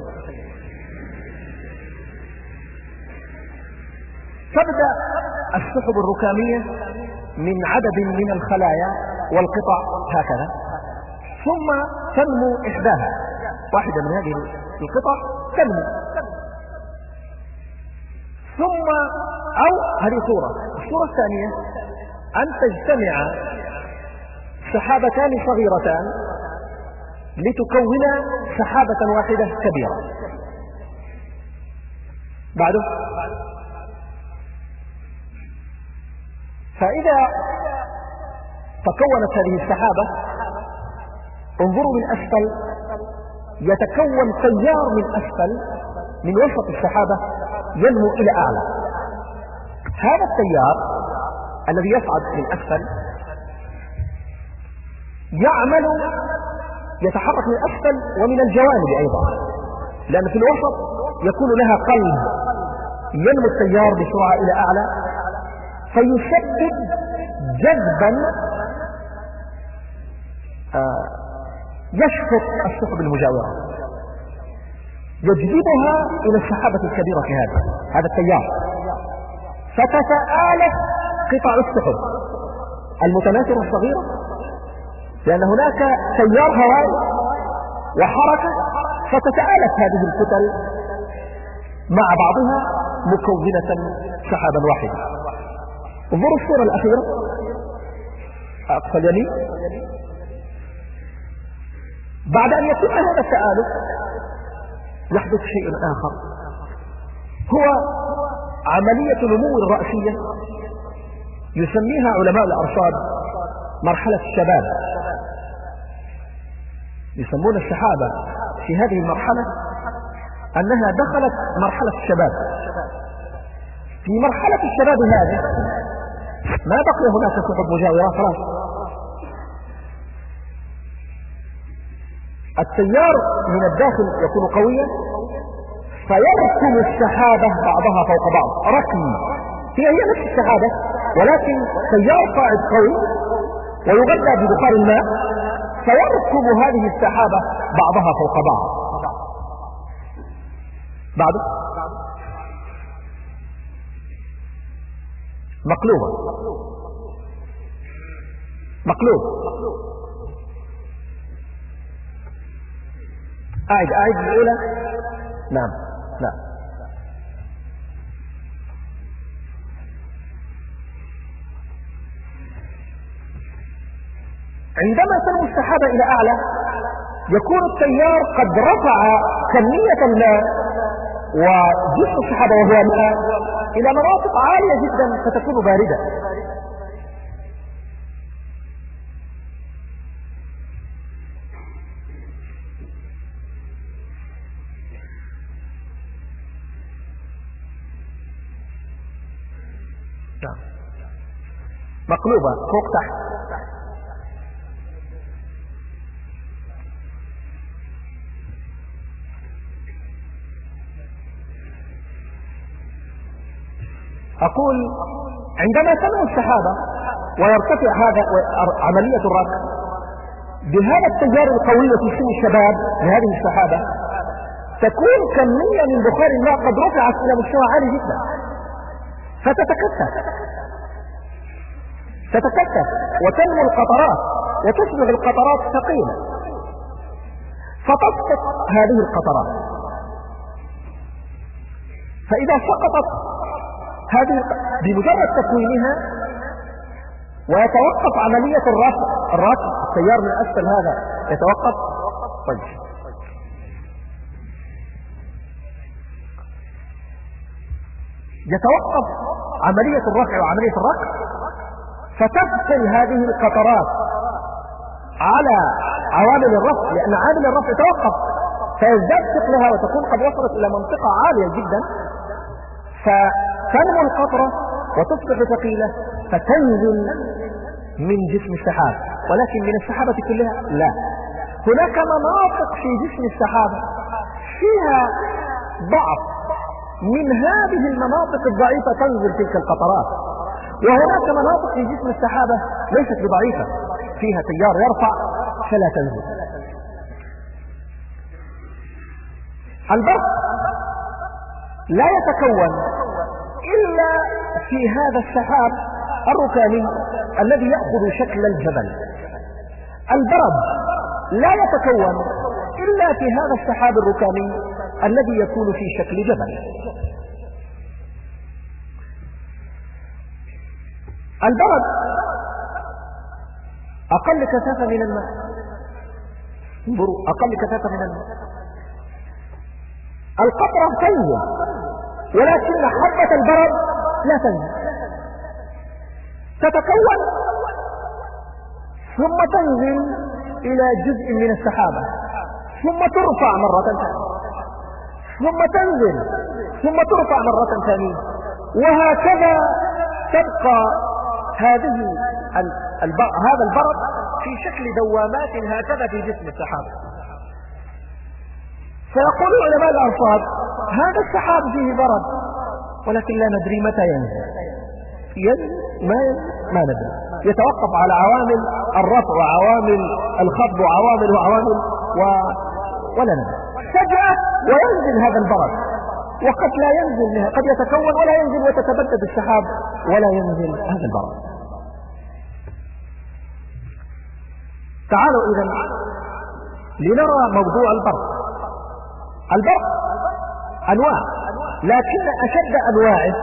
تبدأ السحب الركامية من عدد من الخلايا والقطع هكذا، ثم تنمو إحداها، واحدة من هذه القطع تنمو، ثم أو هذه صورة. الصورة الثانية أن تجتمع سحابتان صغيرتان لتكون سحابة واحدة كبيرة. بعده فإذا تكونت هذه السحابة انظروا من أسفل يتكون تيار من أسفل من وسط السحابة ينمو إلى أعلى. هذا التيار الذي يصعد من أسفل يعمل يتحرك من أسفل ومن الجوانب أيضا، لأن في الوسط يكون لها قلب ينمو التيار بسرعة إلى أعلى فيسبب جذبا آه يشفط السحب المجاورة، يجذبها إلى السحابة الكبيرة هذه هذا التيار، فتتآلف قطع السحب المتناثرة الصغيرة، لأن هناك تيار هوائي وحركة، فتتآلف هذه الكتل مع بعضها مكونة سحابا واحدا. انظروا الصورة الأخيرة أقصى اليمين. بعد أن يتم هذا التآلف يحدث شيء آخر، هو عملية نمو رأسية يسميها علماء الأرصاد مرحلة الشباب. يسمون السحابة في هذه المرحلة أنها دخلت مرحلة الشباب. في مرحلة الشباب هذه ما بقي هناك سحب مجاورة، خلاص التيار من الداخل يكون قويا فيركم السحابة بعضها فوق بعض ركم، هي هي نفس السحابة ولكن تيار صاعد قوي ويغذى ببخار الماء فيركم هذه السحابة بعضها فوق بعض. بعده مقلوبة مقلوب أعد أعد الأولى. نعم نعم عندما تنمو السحابة إلى أعلى يكون التيار قد رفع كمية الماء وجسم السحابة وهو الماء إلى مناطق عالية جدا فتكون باردة. مقلوبة فوق تحت. أقول عندما تنمو السحابة ويرتفع هذا عملية الركب بهذا التيار القوي في سن الشباب لهذه السحابة تكون كمية من بخار الماء قد رفعت إلى مستوى عالي جدا فتتكثف تتكثف وتنمو القطرات وتصبح القطرات ثقيلة فتسقط هذه القطرات. فإذا سقطت هذه بمجرد تكوينها ويتوقف عملية الرفع الرفع التيار من أسفل هذا يتوقف. طيب يتوقف عملية الرفع وعملية الركب فتثقل هذه القطرات على عوامل الرفع، لأن عامل الرفع يتوقف فيزداد ثقلها وتكون قد وصلت إلى منطقة عالية جدا فتنمو القطرة وتصبح ثقيلة فتنزل من جسم السحاب. ولكن من السحابة كلها لا، هناك مناطق في جسم السحابة فيها ضعف، من هذه المناطق الضعيفة تنزل تلك القطرات، وهناك مناطق في جسم السحابة ليست بضعيفة فيها تيار يرفع فلا تنزل. البرق لا يتكون إلا في هذا السحاب الركامي الذي يأخذ شكل الجبل. البرد لا يتكون إلا في هذا السحاب الركامي الذي يكون في شكل جبل. البرد أقل كثافة من الماء، انظروا أقل كثافة من الماء. القطرة تنزل ولكن حبة البرد لا تنزل، تتكون ثم تنزل إلى جزء من السحابة ثم ترفع مرة ثانية ثم تنزل ثم ترفع مرة ثانية، وهكذا تبقى هذه هذا البرد في شكل دوامات هكذا في جسم السحاب. فيقول علماء الأرصاد هذا السحاب فيه برد ولكن لا ندري متى ينزل، ينزل ما ما ندري، يتوقف على عوامل الرفع وعوامل الخفض وعوامل وعوامل و... ولا ندري. فجأة وينزل هذا البرد، وقد لا ينزل، قد يتكون ولا ينزل وتتبدد السحاب ولا ينزل هذا البرد. تعالوا إذن لنرى موضوع البرد. البرد أنواع، لكن أشد أنواعه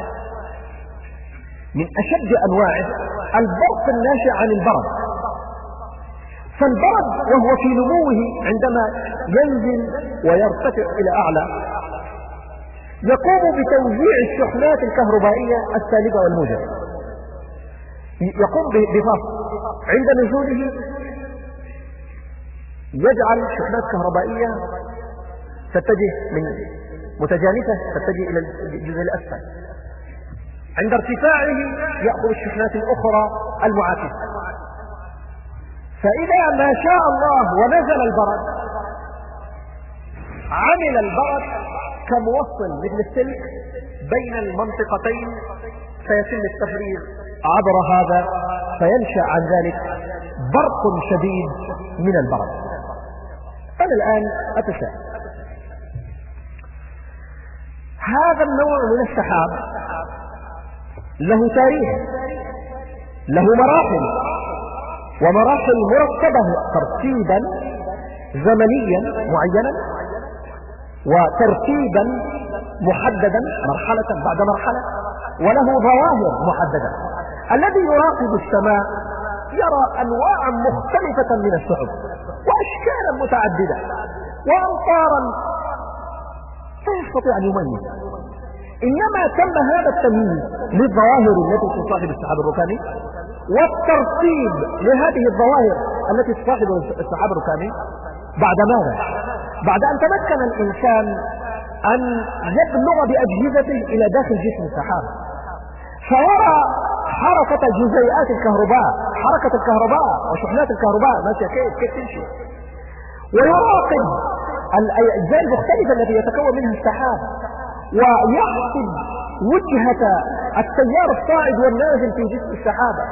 من أشد أنواعه البرد الناشئ عن البرد. فالبرد وهو في نموه عندما ينزل ويرتفع إلى أعلى يقوم بتوزيع الشحنات الكهربائية السالبة والموجبة، يقوم بفصل عند نزوله، يجعل شحنات كهربائية تتجه من متجانسة تتجه إلى الجزء الأسفل، عند ارتفاعه يأخذ الشحنات الأخرى المعاكسة. فإذا ما شاء الله ونزل البرد عمل البرد كموصل مثل السلك بين المنطقتين، فيتم التفريغ عبر هذا فينشأ عن ذلك برق شديد من البرد. أنا الآن أتساءل، هذا النوع من السحاب له تاريخ، له مراحل، ومراحل مرتبة ترتيبا زمنيا معينا وترتيبا محددا مرحلة بعد مرحلة، وله ظواهر محددة. الذي يراقب السماء يرى أنواعا مختلفة من السحب وأشكالا متعددة وأمطارا لا يستطيع أن يميز. إنما تم هذا التمييز للظواهر التي تصاحب السحاب الركامي والترتيب لهذه الظواهر التي تصاحب السحاب الركامي بعد ماذا؟ بعد أن تمكن الإنسان أن يبلغ بأجهزته إلى داخل جسم السحاب فيرى حركة جزيئات الكهرباء، حركة الكهرباء وشحنات الكهرباء ماشية كيف كيف تمشي، ويراقب الأجزاء المختلفة التي يتكون منها السحاب، ويحسب وجهة التيار الصاعد والنازل في جسم السحابة.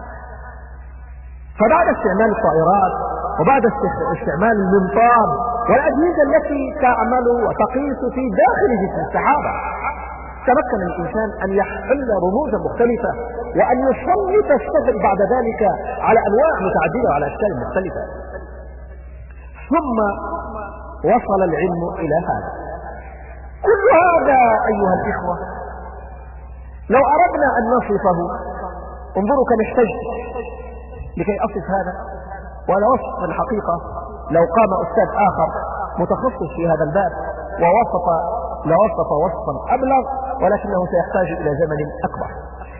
فبعد استعمال الطائرات وبعد استعمال المنطاد والأجهزة التي تعمل وتقيس في داخل جسم السحابة تمكن الإنسان أن يحل رموزا مختلفة وأن يسلط الصدر بعد ذلك على أنواع متعددة وعلى أشكال مختلفة. ثم وصل العلم إلى هذا. كل هذا أيها الإخوة لو أردنا أن نصفه، انظروا كم احتجت لكي أصف هذا، وأنا وصف الحقيقة لو قام أستاذ آخر متخصص في هذا الباب ووصف لوصف وصفا أبلغ، ولكنه سيحتاج إلى زمن أكبر.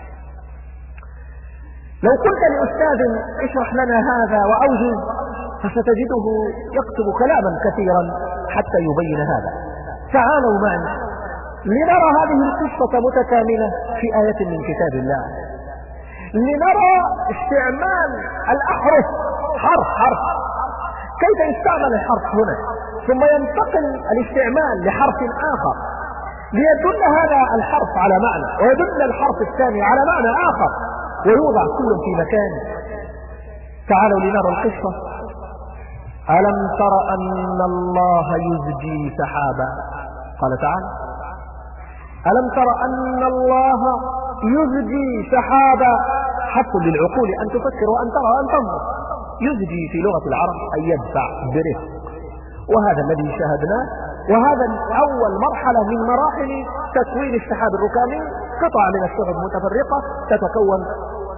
لو قلت لأستاذ اشرح لنا هذا وأوجز فستجده يكتب كلاما كثيرا حتى يبين هذا. تعالوا معي لنرى هذه القصة متكاملة في آية من كتاب الله، لنرى استعمال الأحرف حرف حرف، كيف يستعمل الحرف هنا ثم ينتقل الاستعمال لحرف آخر ليدل هذا الحرف على معنى ويدل الحرف الثاني على معنى آخر ويوضع كل في مكانه. تعالوا لنرى القصة. ألم تر أن الله يزجي سحابا، قال تعالى ألم تر أن الله يزجي سحابا، حث للعقول أن تفكر وأن ترى وأن تنظر. يزجي في لغة العرب أن يدفع برفق، وهذا الذي شاهدناه، وهذا أول مرحلة من مراحل تكوين السحاب الركامي، قطع من السحب متفرقة تتكون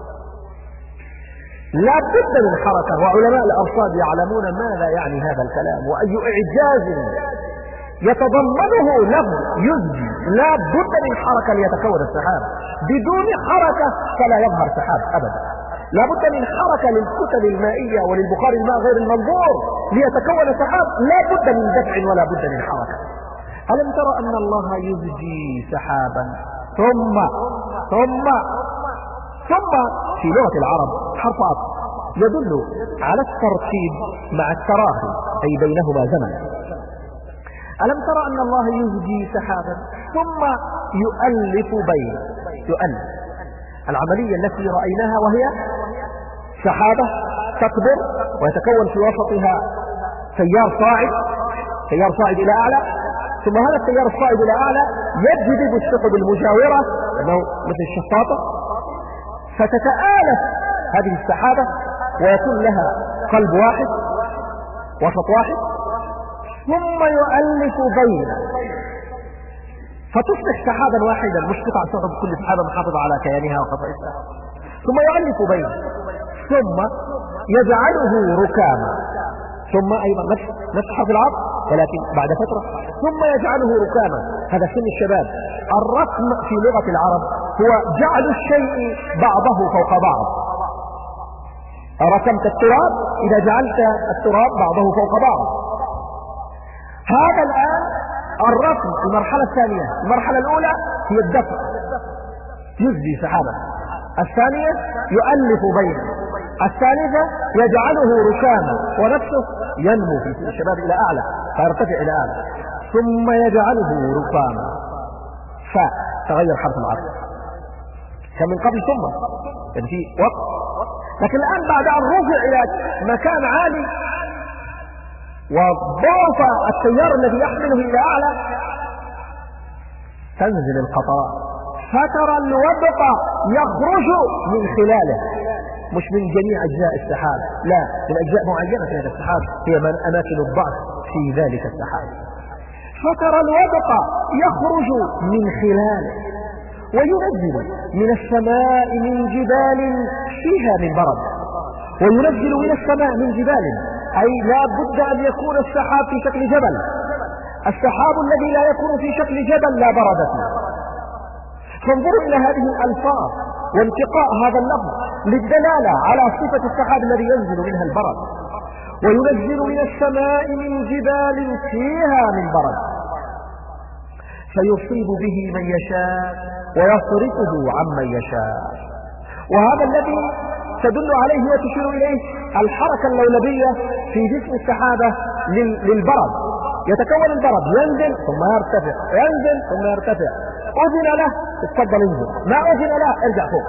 لا بد من حركة، وعلماء الأرصاد يعلمون ماذا يعني هذا الكلام وأي إعجاز يتضمنه لفظ يزجي. لا بد من حركة ليتكون السحاب، بدون حركة فلا يظهر سحاب أبدا. لا بد من حركة للكتل المائية وللبخار الماء غير المنظور ليتكون سحاب، لا بد من دفع ولا بد من حركة. ألم ترى أن الله يزجي سحابا ثم ثم ثم في لغة العرب حرف عطف يدل على الترتيب مع التراخي أي بينهما زمن. ألم ترى أن الله يزجي سحابا ثم يؤلف بين يؤلف العملية التي رأيناها، وهي سحابة تكبر ويتكون في وسطها تيار صاعد تيار صاعد إلى أعلى، ثم هذا التيار الصاعد إلى أعلى يجذب السحب المجاورة لأنه مثل الشفاطة، فتتآلف هذه السحابة ويكون لها قلب واحد وسط واحد، ثم يؤلف بين فتصبح سحابا واحدا مش قطع سحب، كل سحابة محافظة على كيانها وخصائصها. ثم يؤلف بين ثم يجعله ركاما، ثم أيضا نفس نفس حرف العطف ولكن بعد فترة ثم يجعله ركاما. هذا سن الشباب. الركم في لغة العرب هو جعل الشيء بعضه فوق بعض. ركمت التراب إذا جعلت التراب بعضه فوق بعض. هذا الآن الركم المرحلة الثانية. المرحلة الأولى هي الدفع يزجي سحابة، الثانية يؤلف بينه، الثالثة يجعله ركاما ونفسه ينمو في سن الشباب إلى أعلى فيرتفع إلى أعلى، ثم يجعله ركاما. فتغير حرف العطف كان من قبل ثم يعني في وقت، لكن الآن بعد أن رفع إلى مكان عالي وضعف التيار الذي يحمله إلى أعلى تنزل القطرات، فترى الودق يخرج من خلاله، مش من جميع أجزاء السحاب، لا، من أجزاء معينة في هذا السحاب هي من أماكن الضعف في ذلك السحاب. فترى الودق يخرج من خلاله وينزل من السماء من جبال فيها من برد، وينزل من السماء من جبال، أي لا بد أن يكون السحاب في شكل جبل. السحاب الذي لا يكون في شكل جبل لا برد فيه. فانظروا إلى هذه الألفاظ وانتقاء هذا اللفظ للدلالة على صفة السحاب الذي ينزل منها البرد. وينزل من السماء من جبال فيها من برد فيصيب به من يشاء ويصرفه عمن يشاء. وهذا الذي تدل عليه وتشير إليه الحركة اللولبية في جسم السحابة للبرد. يتكون البرد ينزل ثم يرتفع، ينزل ثم يرتفع. أذن له اتفضل انزل، ما أذن له ارجع فوق.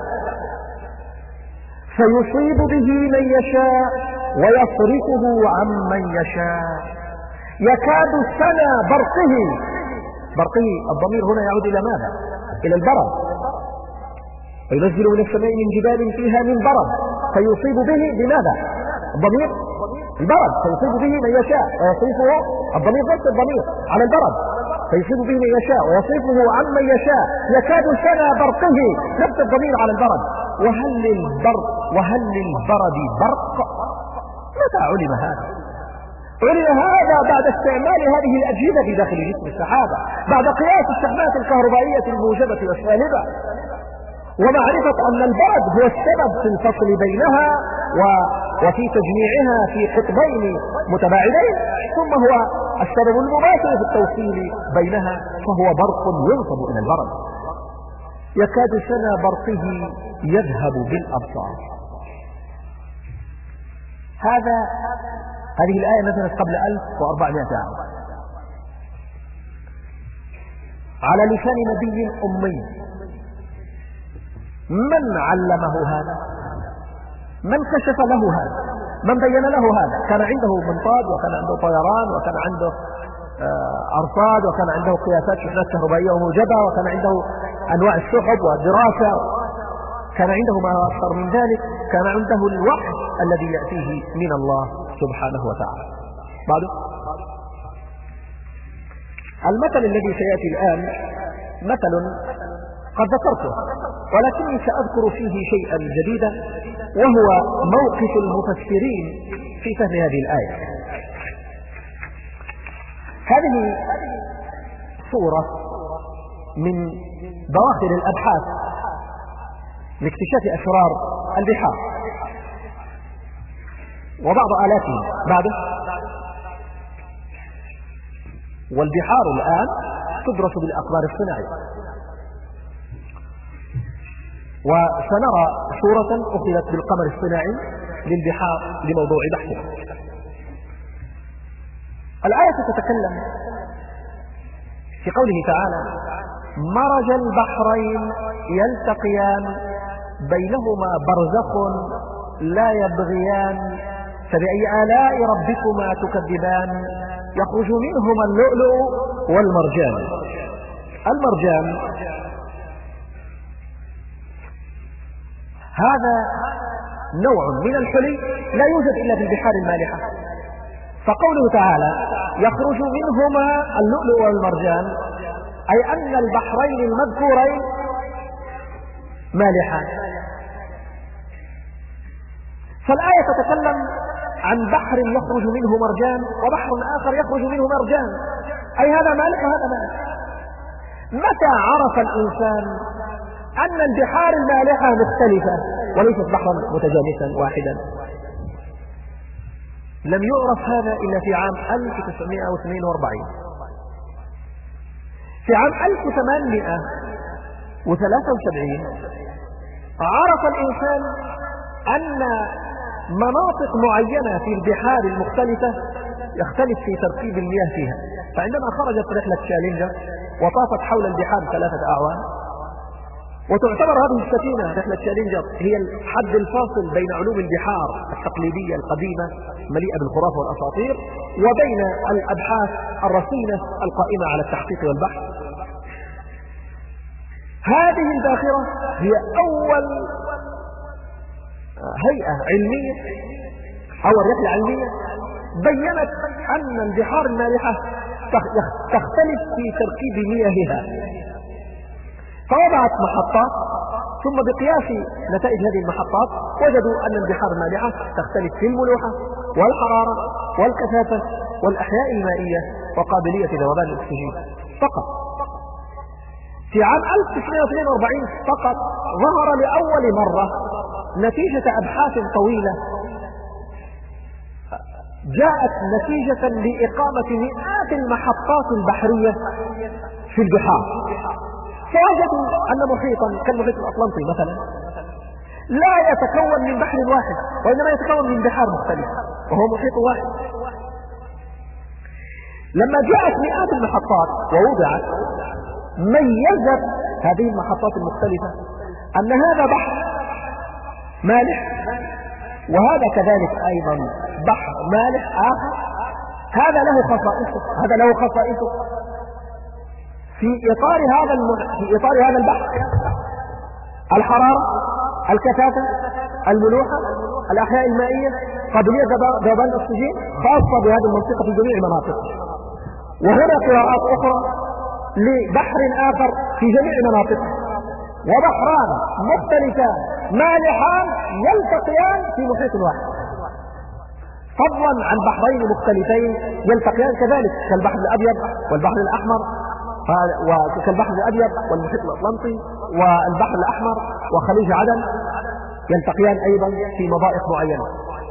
فيصيب به من يشاء ويصرفه عمن يشاء. يكاد سنا برقه، برقه الضمير هنا يعود إلى ماذا؟ إلى البرد. وينزل من السماء من جبال فيها من برد فيصيب به بماذا؟ الضمير البرد، فيصيب به من يشاء ويصرفه الضمير نفس الضمير على البرد، فيصيب به من يشاء ويصرفه عمن يشاء. يكاد سنا برقه نفس الضمير على البرد. وهل للبرق وهل للبرد برق؟ متى علم هذا؟ علم هذا بعد استعمال هذه الأجهزة في داخل جسم السحابة، بعد قياس الشحنات الكهربائية الموجبة والسالبة، ومعرفة أن البرد هو السبب في الفصل بينها وفي تجميعها في قطبين متباعدين، ثم هو السبب المباشر في التوصيل بينها، فهو برق ينصب إلى البرد. يكاد سنا برقه يذهب بالأبصار. هذا هذه الآية نزلت قبل ألف وأربعمائة عام على لسان نبي أمي. من علمه هذا؟ من كشف له هذا؟ من بين له هذا؟ كان عنده منطاد وكان عنده طيران وكان عنده أرصاد وكان عنده قياسات شحنات كهربائية وموجبة وكان عنده أنواع السحب والدراسة، كان عنده ما أكثر من ذلك، كان عنده الوحي الذي يأتيه من الله سبحانه وتعالى. بعده المثل الذي سيأتي الآن مثل قد ذكرته ولكني سأذكر فيه شيئا جديدا وهو موقف المفسرين في فهم هذه الآية. هذه صورة من دواخل الأبحاث لاكتشاف أسرار البحار وبعض آلاتهم بعده. والبحار الآن تدرس بالأقمار الصناعية، وسنرى صورة أخذت بالقمر الصناعي للبحار لموضوع بحثنا. الآية تتكلم في قوله تعالى: مرج البحرين يلتقيان بينهما برزخ لا يبغيان فبأي آلاء ربكما تكذبان يخرج منهما اللؤلؤ والمرجان. المرجان هذا نوع من الحلي لا يوجد إلا في البحار المالحة، فقوله تعالى يخرج منهما اللؤلؤ والمرجان أي أن البحرين المذكورين مالحان. فالآية تتكلم عن بحر يخرج منه مرجان وبحر آخر يخرج منه مرجان، أي هذا مالح وهذا مالح. متى عرف الإنسان أن البحار المالحة مختلفة وليست بحرا متجانسا واحدا؟ لم يعرف هذا إلا في عام ألف وتسعمائة واثنين وأربعين. في عام ألف وثمانمائة وثلاثة وسبعين عرف الإنسان أن مناطق معينة في البحار المختلفة يختلف في ترتيب المياه فيها. فعندما خرجت رحلة تشالنجر وطافت حول البحار ثلاثة أعوام، وتعتبر هذه السفينة رحلة تشالنجر هي الحد الفاصل بين علوم البحار التقليدية القديمة مليئة بالخرافة والأساطير وبين الأبحاث الرصينة القائمة على التحقيق والبحث. هذه الباخرة هي أول هيئة علمية، أول رحلة علمية بيّنت أن البحار المالحة تختلف في تركيب مياهها، فوضعت محطات، ثم بقياس نتائج هذه المحطات وجدوا أن البحار المالحة تختلف في الملوحة والحرارة والكثافة والأحياء المائية وقابلية ذوبان الأكسجين فقط. في عام ألف وتسعمائة واثنين وأربعين فقط ظهر لأول مرة نتيجة أبحاث طويلة، جاءت نتيجة لإقامة مئات المحطات البحرية في البحار، فوجدوا أن محيطا كالمحيط الأطلنطي مثلا لا يتكون من بحر واحد وإنما يتكون من بحار مختلفة وهو محيط واحد. لما جاءت مئات المحطات ووضعت ميزت هذه المحطات المختلفة أن هذا بحر مالح وهذا كذلك أيضا بحر مالح آخر، هذا له خصائصه هذا له خصائصه في إطار هذا الم... في إطار هذا البحر: الحرارة، الكثافة، الملوحة، الأحياء المائية، قابلية ذوبان الأكسجين خاصة بهذه المنطقة في جميع مناطقها. وهنا قراءات أخرى لبحر آخر في جميع مناطقه، وبحران مختلفان مالحان يلتقيان في محيط واحد، فضلا عن بحرين مختلفين يلتقيان كذلك كالبحر الأبيض والبحر الأحمر، وكالبحر الأبيض والمحيط الأطلنطي والبحر الأحمر وخليج عدن يلتقيان أيضا في مضائق معينة.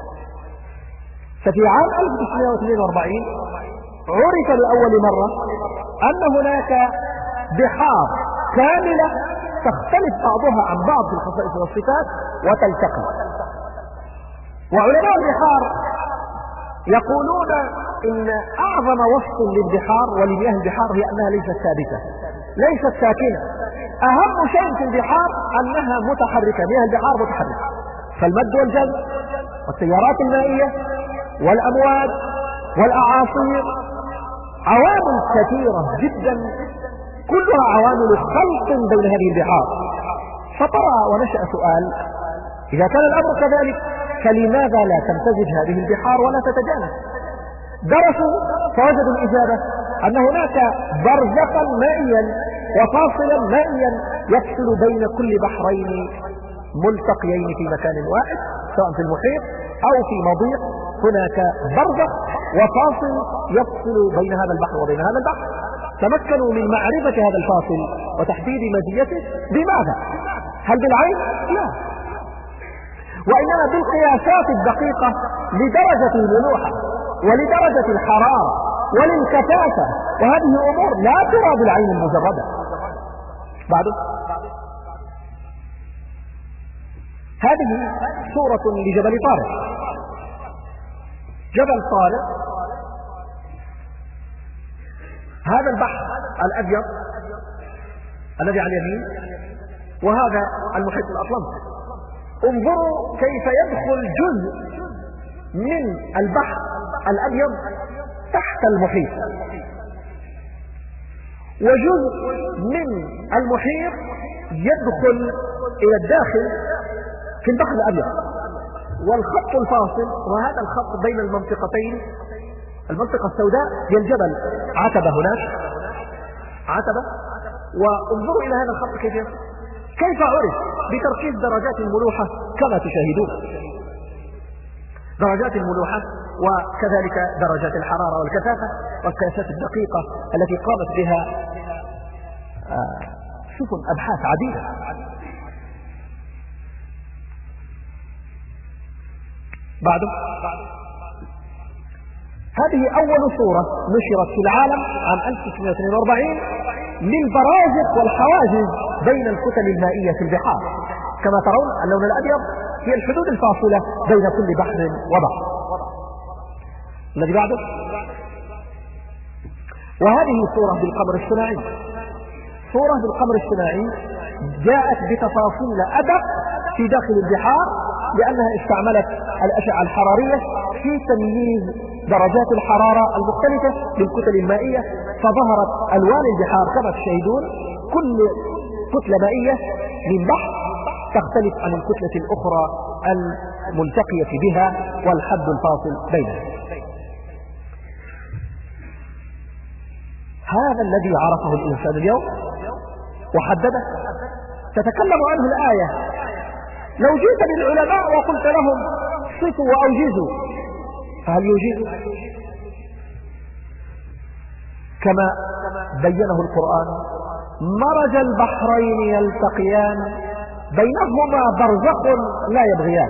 ففي عام ألف وتسعمائة واثنين وأربعين عرف لأول مرة أن هناك بحار كاملة تختلف بعضها عن بعض في الخصائص والصفات وتلتقي. وعلماء البحار يقولون إن أعظم وصف للبحار ولمياه البحار هي أنها ليست ثابتة، ليست ساكنة. أهم شيء في البحار أنها متحركة، مياه البحار متحركة، فالمد والجذب والتيارات المائية والأمواج والأعاصير عوامل كثيرة جدا كلها عوامل خلط بين هذه البحار. فطرأ ونشأ سؤال: إذا كان الأمر كذلك فلماذا لا تمتزج هذه البحار ولا تتجانس؟ درسوا فوجدوا الإجابة أن هناك برزخا مائيا وفاصلا مائيا يفصل بين كل بحرين ملتقيين في مكان واحد سواء في المحيط أو في مضيق، هناك برزخ وفاصل يفصل بين هذا البحر وبين هذا البحر. تمكنوا من معرفة هذا الفاصل وتحديد مزيته. بماذا؟ هل بالعين؟ لا، وإنما بالقياسات الدقيقة لدرجة الملوحة ولدرجة الحرارة وللكثافة، وهذه أمور لا ترى بالعين المجردة. بعده هذه صورة لجبل طارق. جبل طارق هذا البحر الأبيض الذي على اليمين، وهذا المحيط الأطلنطي. انظروا كيف يدخل جزء من البحر الأبيض تحت المحيط، وجزء من المحيط يدخل إلى الداخل في البحر الأبيض. والخط الفاصل، وهذا الخط بين المنطقتين، المنطقة السوداء هي الجبل عتبة هناك، عتبة. وانظروا إلى هذا الخط كيف كيف عرف بتركيز درجات الملوحة كما تشاهدون، درجات الملوحة وكذلك درجات الحرارة والكثافة والقياسات الدقيقة التي قامت بها سفن أبحاث عديدة. بعده هذه أول صورة نشرت في العالم عام ألف وتسعمائة واثنين وأربعين للبرازق والحواجز بين الكتل المائية في البحار. كما ترون اللون الأبيض هي الحدود الفاصلة بين كل بحر وبحر. الذي بعده وهذه صورة بالقمر الصناعي. صورة بالقمر الصناعي جاءت بتفاصيل أدق في داخل البحار، لأنها استعملت الأشعة الحرارية في تمييز درجات الحرارة المختلفة للكتل المائية، فظهرت ألوان البحار كما تشاهدون. كل كتلة مائية من بحر تختلف عن الكتلة الأخرى الملتقية بها والحد الفاصل بينها. هذا الذي عرفه الإنسان اليوم وحدده تتكلم عنه الآية. لو جئت للعلماء وقلت لهم صفوا وأوجزوا، فهل يوجزوا؟ كما بينه القرآن: مرج البحرين يلتقيان بينهما برزخ لا يبغيان.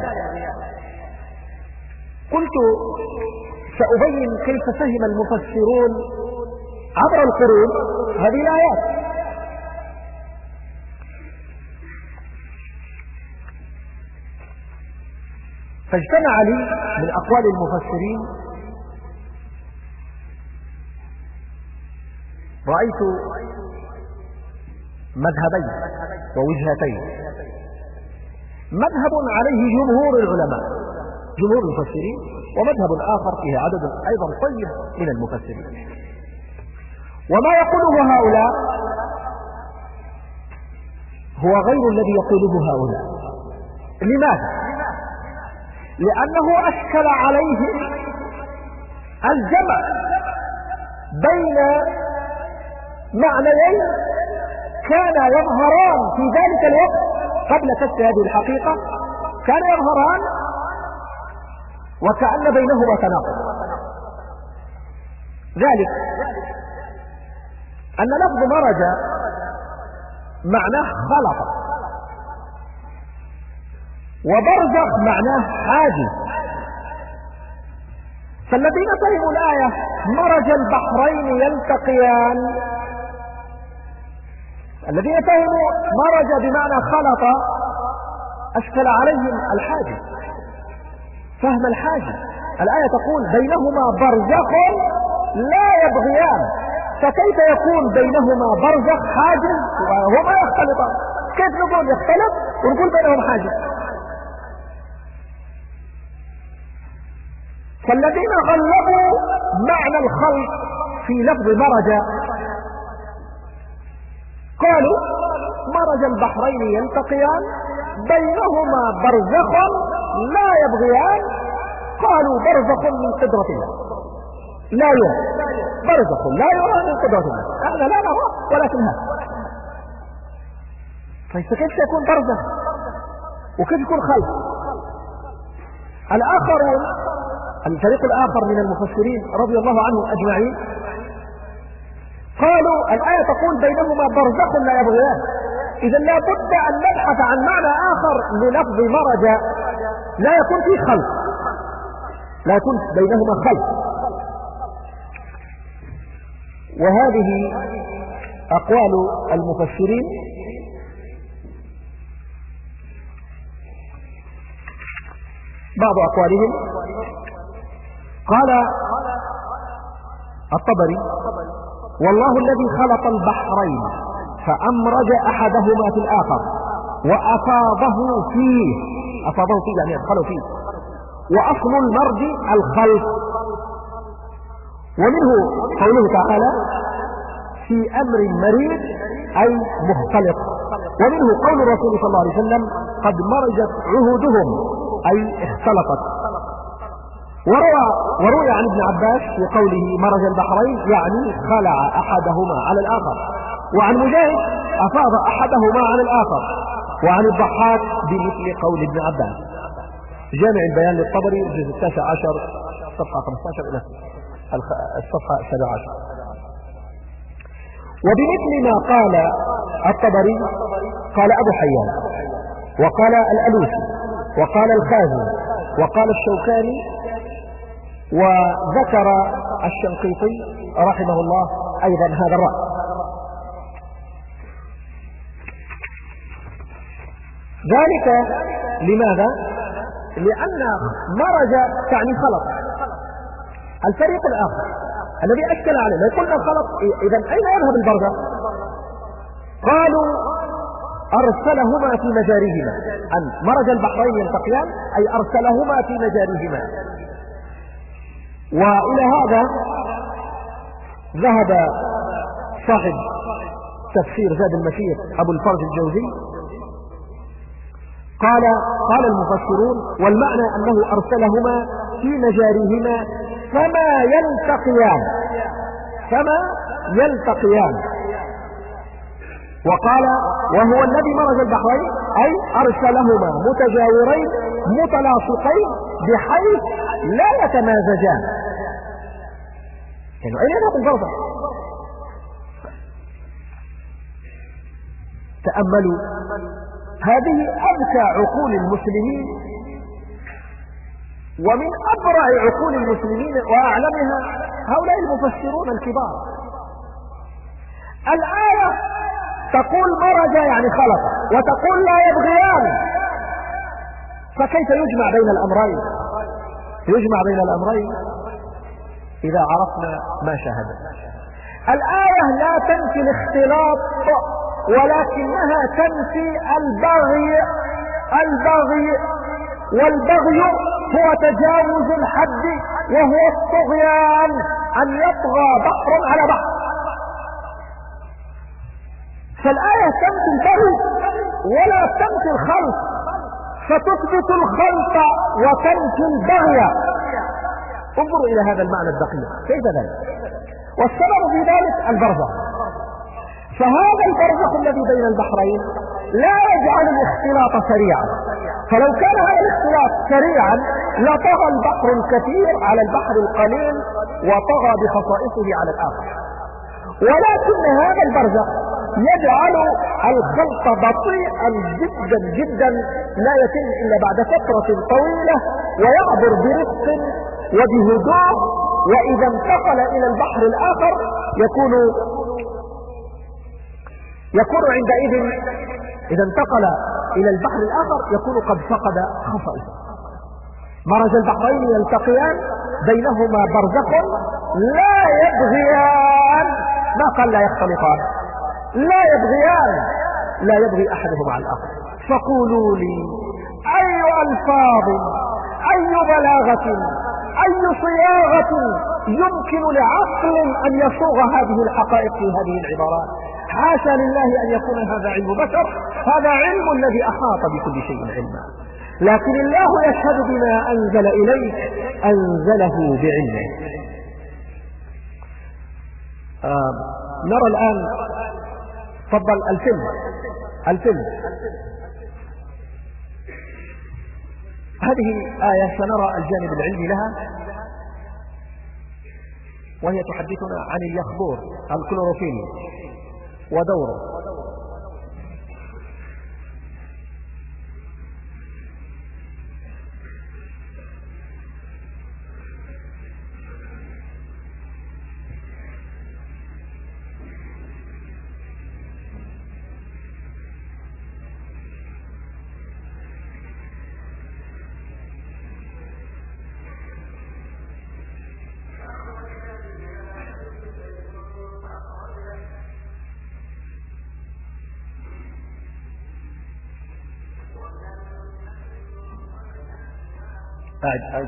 قلت سأبين كيف فهم المفسرون عبر القرون هذه الآيات. فاجتمع لي من أقوال المفسرين، رأيت مذهبين ووجهتين. مذهب عليه جمهور العلماء، جمهور المفسرين، ومذهب آخر فيه عدد أيضا طيب من المفسرين. وما يقوله هؤلاء هو غير الذي يقوله هؤلاء. لماذا؟ لأنه أشكل عليهم الجمع بين معنيين كان يظهران في ذلك الوقت قبل كشف هذه الحقيقة، كان يظهران وكأن بينهما تناقض. ذلك أن لفظ مرج معناه خلط، وبرزخ معناه حاجز. فالذين فهموا الآية مرج البحرين يلتقيان، الذين فهموا مرج بمعنى خلط أشكل عليهم الحاجز، فهم الحاجز. الآية تقول بينهما برزخ لا يبغيان، فكيف يكون بينهما برزخ حاجز وهما يختلطان؟ كيف نقول يختلط ونقول بينهم حاجز؟ فالذين غلبوا معنى الخلط في لفظ مرج قالوا مرج البحرين يلتقيان بينهما برزخ لا يبغيان. قالوا برزخ من قدرة الله لا يرى، برزخ لا يرى من قدرة الله، احنا لا نرى ولكن هذا. طيب كيف يكون برزخ وكيف يكون خلف؟ الآخرون الفريق الآخر من المفسرين رضي الله عنهم أجمعين قالوا الآية تقول بينهما برزخ لا يبغيان، إذا لا بد أن نبحث عن معنى آخر للفظ مرج لا يكون فيه خلف، لا يكون بينهما خلف. وهذه أقوال المفسرين. بعض أقوالهم قال الطبري والله الذي خلق البحرين فأمرج أحدهما في الآخر وأفاضه فيه، أفاضه فيه يعني أدخله فيه، وأصل المرج الخلق. ومنه قوله تعالى في أمر مريض أي مختلط. ومنه قول الرسول صلى الله عليه وسلم قد مرجت عهودهم أي اختلطت. وروى وروي عن ابن عباس في قوله مرج البحرين يعني خلع أحدهما على الآخر، وعن مجاهد أفاض أحدهما على الآخر، وعن الضحاك بمثل قول ابن عباس. جامع البيان للطبري الجزء التاسع عشر صفحة خمسة عشر إلى الصفحة السابعة عشر. وبمثل ما قال الطبري قال أبو حيان وقال الألوسي وقال الخازن وقال الشوكاني، وذكر الشنقيطي رحمه الله أيضا هذا الرأي. ذلك لماذا؟ لأن مرج تعني خلط. الفريق الآخر الذي أشكل عليه لو قلنا الخلط إذا أين يذهب البرزخ؟ قالوا أرسلهما في مجاريهما، أن مرج البحرين يلتقيان أي أرسلهما في مجاريهما. وإلى هذا ذهب صاحب تفسير زاد المسير أبو الفرج الجوزي قال قال المفسرون والمعنى أنه أرسلهما في مجاريهما فما يلتقيان فما يلتقيان وقال وهو الذي مرج البحرين أي أرسلهما متجاورين متلاصقين بحيث لا يتمازجان. يعني أين يذهب البرزخ؟ تأملوا هذه أذكى عقول المسلمين ومن أبرع عقول المسلمين وأعلمها هؤلاء المفسرون الكبار. الآية تقول مرج يعني خلق، وتقول لا يبغيان، فكيف يجمع بين الأمرين؟ يجمع بين الأمرين إذا عرفنا ما شاهدنا. الآية لا تنفي الاختلاط ولكنها تنفي البغي. البغي والبغي هو تجاوز الحد وهو الطغيان، أن يطغى بحر على بحر. فالآية تنفي البغي ولا تنفي الخلط، فتثبت الخلط وتنفي البغي. انظروا إلى هذا المعنى الدقيق كيف ذلك؟ والسبب في ذلك البرزخ. فهذا البرزخ الذي بين البحرين لا يجعل الاختلاط سريعا، فلو كان هذا الاختلاط سريعا لطغى البحر الكثير على البحر القليل وطغى بخصائصه على الآخر. ولكن هذا البرزخ يجعل الخلط بطيئا جدا جدا لا يتم إلا بعد فترة طويلة ويعبر برفق وبهدوء، وإذا انتقل إلى البحر الآخر يكون يكون عندئذ إذا انتقل إلى البحر الآخر يكون قد فقد خصائصه. مرج البحرين يلتقيان بينهما برزخ لا يبغيان، ما قال لا يختلطان، لا يبغيان، لا يبغي أحدهما على الآخر. فقولوا لي أي ألفاظ أي بلاغة أي صياغة يمكن لعقل أن يصوغ هذه الحقائق في هذه العبارات؟ حاشا لله أن يكون هذا علم بشر، هذا علم الذي أحاط بكل شيء علما، لكن الله يشهد بما أنزل إليه أنزله بعلمه. آه نرى الآن تفضل الفيلم الفيلم هذه آية سنرى الجانب العلمي لها، وهي تحدثنا عن اليخبور الكلوروفيل ودوره. أعد أعد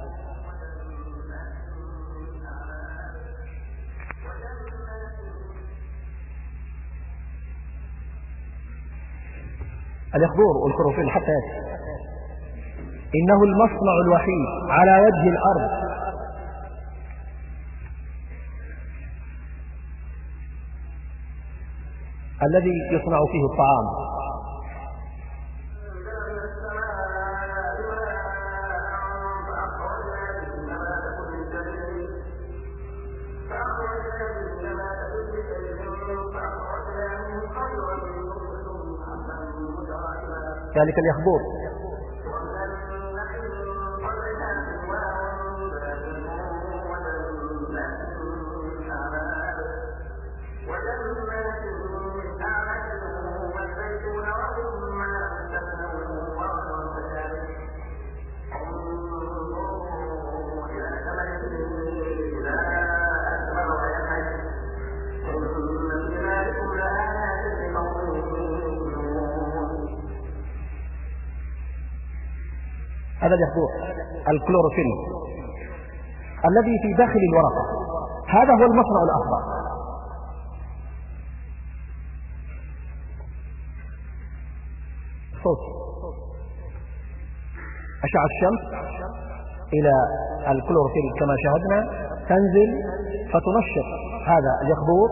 اليخبور والكلوروفيل حتى يأتي. إنه المصنع الوحيد على وجه الأرض الذي يصنع فيه الطعام. ذلك اليخبور هذا اليخبور الكلوروفيل الذي في داخل الورقة، هذا هو المصنع الأخضر. صوت أشعة الشمس إلى الكلوروفيل كما شاهدنا تنزل فتنشط هذا اليخبور.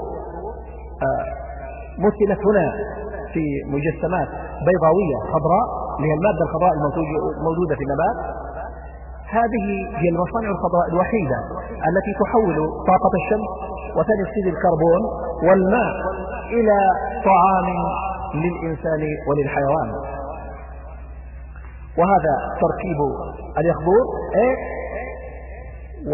مثلت هنا في مجسمات بيضاوية خضراء اللي هي المادة الخضراء الموجودة في النبات. هذه هي المصانع الخضراء الوحيدة التي تحول طاقة الشمس وثاني أكسيد الكربون والماء إلى طعام للإنسان وللحيوان. وهذا تركيب اليخبور A و...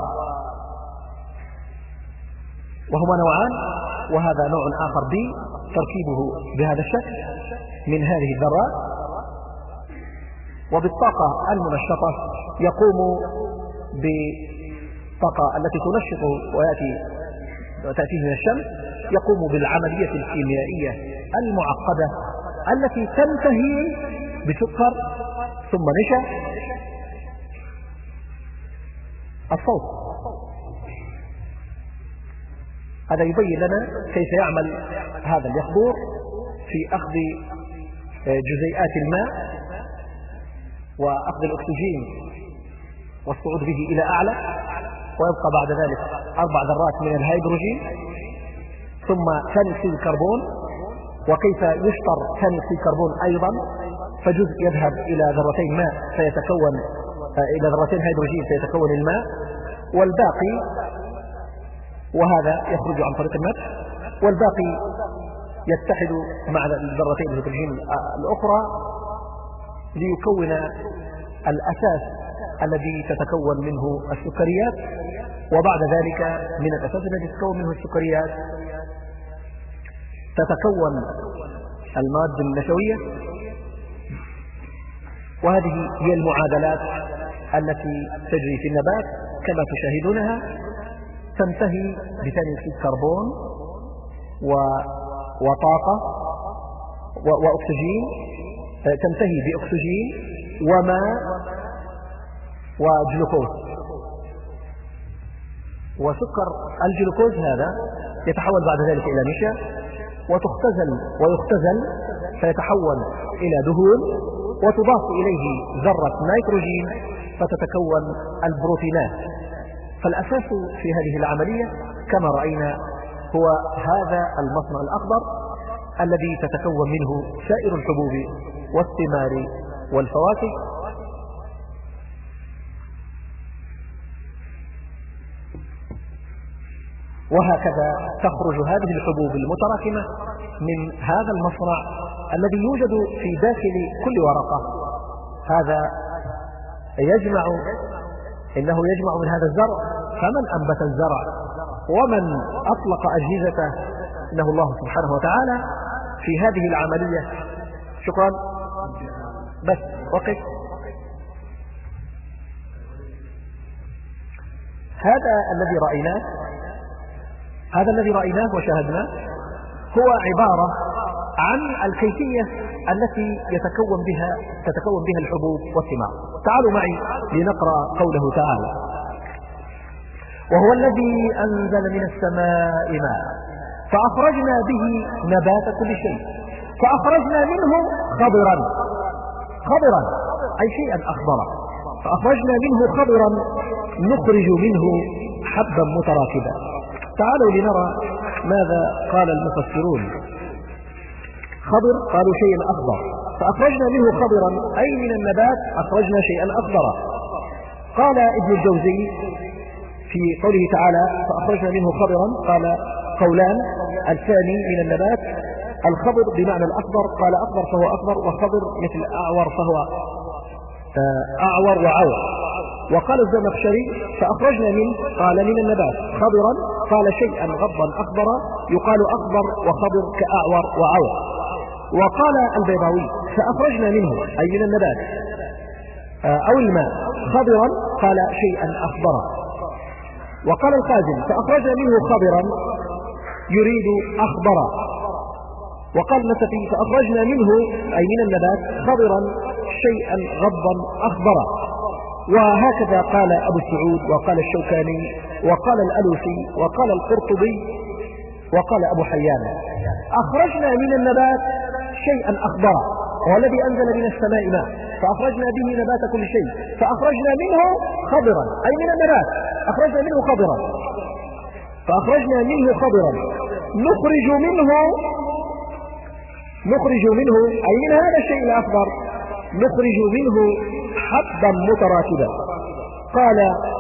وهما نوعان، وهذا نوع آخر B تركيبه بهذا الشكل من هذه الذرات. وبالطاقة المنشطة يقوم بالطاقة التي تنشط ويأتي وتأتيه من الشمس، يقوم بالعملية الكيميائية المعقدة التي تنتهي بسكر ثم نشا. الصوت هذا يبين لنا كيف يعمل هذا اليخبور في أخذ جزيئات الماء وأخذ الأكسجين والصعود به إلى أعلى، ويبقى بعد ذلك أربع ذرات من الهيدروجين ثم ثاني أكسيد الكربون، وكيف يشطر ثاني أكسيد الكربون أيضا، فجزء يذهب إلى ذرتين ماء فيتكون إلى ذرتين هيدروجين فيتكون الماء، والباقي وهذا يخرج عن طريق المدح، والباقي يتحد مع الذرتين الهيدروجين الأخرى ليكون الأساس الذي تتكون منه السكريات. وبعد ذلك من الأساس الذي تتكون منه السكريات تتكون المادة النشوية. وهذه هي المعادلات التي تجري في النبات كما تشاهدونها، تنتهي بثاني أكسيد كربون و... وطاقة و... وأكسجين، تنتهي بأكسجين وماء وجلوكوز. وسكر الجلوكوز هذا يتحول بعد ذلك إلى نشا وتختزل ويختزل فيتحول إلى دهون، وتضاف إليه ذرة نيتروجين فتتكون البروتينات. فالأساس في هذه العملية كما رأينا هو هذا المصنع الأخضر الذي تتكون منه سائر الحبوب والثمار والفواكه. وهكذا تخرج هذه الحبوب المتراكمة من هذا المصنع الذي يوجد في داخل كل ورقة. هذا يجمع إنه يجمع من هذا الزرع، فمن أنبت الزرع ومن أطلق أجهزته إنه الله سبحانه وتعالى في هذه العملية. شكرا، بس وقف. هذا الذي رأيناه هذا الذي رأيناه وشاهدناه هو عبارة عن الكيفية التي يتكون بها تتكون بها الحبوب والثمار. تعالوا معي لنقرأ قوله تعالى: وهو الذي أنزل من السماء ماء فأخرجنا به نبات كل شيء فأخرجنا منه خضرا خضرا أي شيئا أخضرا فأخرجنا منه خضرا نخرج منه حبا متراكبا. تعالوا لنرى ماذا قال المفسرون. خضر قالوا شيئا أخضر، فأخرجنا منه خضرا أي من النبات أخرجنا شيئا أخضرا. قال ابن الجوزي في قوله تعالى فأخرجنا منه خضرا قال قولان: الثاني من النبات الخضر بمعنى الأخضر، قال أخضر فهو أخضر، وخضر مثل أعور فهو أعور وعور. وقال الزمخشري فأخرجنا منه قال من النبات خضرا قال شيئا غضا أخضرا يقال أخضر وخضر كأعور وعور. وقال البيضاوي فأخرجنا منه أي من النبات أو الماء خضرا قال شيئا أخضرا. وقال الخازن فأخرجنا منه خضرا يريد أخضرا. وقال النسفي فأخرجنا منه أي من النبات خضرا شيئا غضا أخضرا. وهكذا قال أبو السعود وقال الشوكاني وقال الألوسي وقال القرطبي وقال أبو حيان. أخرجنا من النبات شيئا أخضرا هو الذي أنزل من السماء ماء فأخرجنا به نبات كل شيء فأخرجنا منه خضرا أي من النبات أخرجنا منه خضرا فأخرجنا منه خضرا نخرج منه نخرج منه أي من هذا الشيء الأخضر نخرج منه حبا متراكبا. قال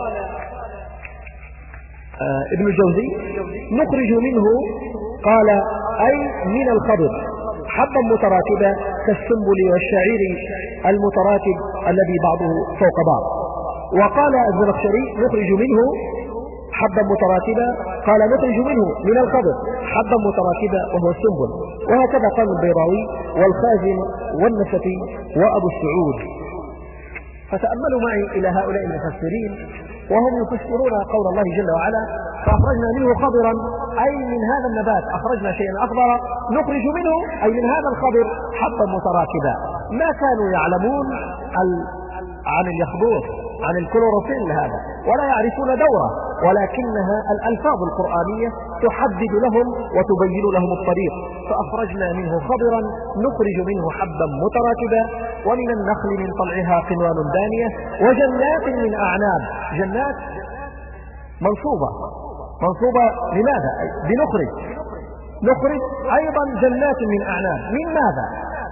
آه ابن الجوزي نخرج منه قال أي من الخضر حبا متراكبا كالسنبل والشعير المتراكب الذي بعضه فوق بعض. وقال الزمخشري نخرج منه حبا متراكبا قال نخرج منه من الخضر حبا متراكبا وهو السنبل. وهكذا قال البيضاوي والخازن والنسفي وأبو السعود. فتأملوا معي إلى هؤلاء المفسرين وهم يفسرون قول الله جل وعلا فأخرجنا منه خضرا أي من هذا النبات أخرجنا شيئا أخضرا نخرج منه أي من هذا الخضر حبا متراكبا. ما كانوا يعلمون عن اليخبوط عن الكلوروفيل هذا ولا يعرفون دوره، ولكنها الألفاظ القرآنية تحدد لهم وتبين لهم الطريق. فأخرجنا منه خضرا نخرج منه حبا متراكبا ومن النخل من طلعها قنوان دانية وجنات من أعناب. جنات منصوبة منصوبة لماذا؟ بنخرج نخرج أيضا جنات من أعناب. من ماذا؟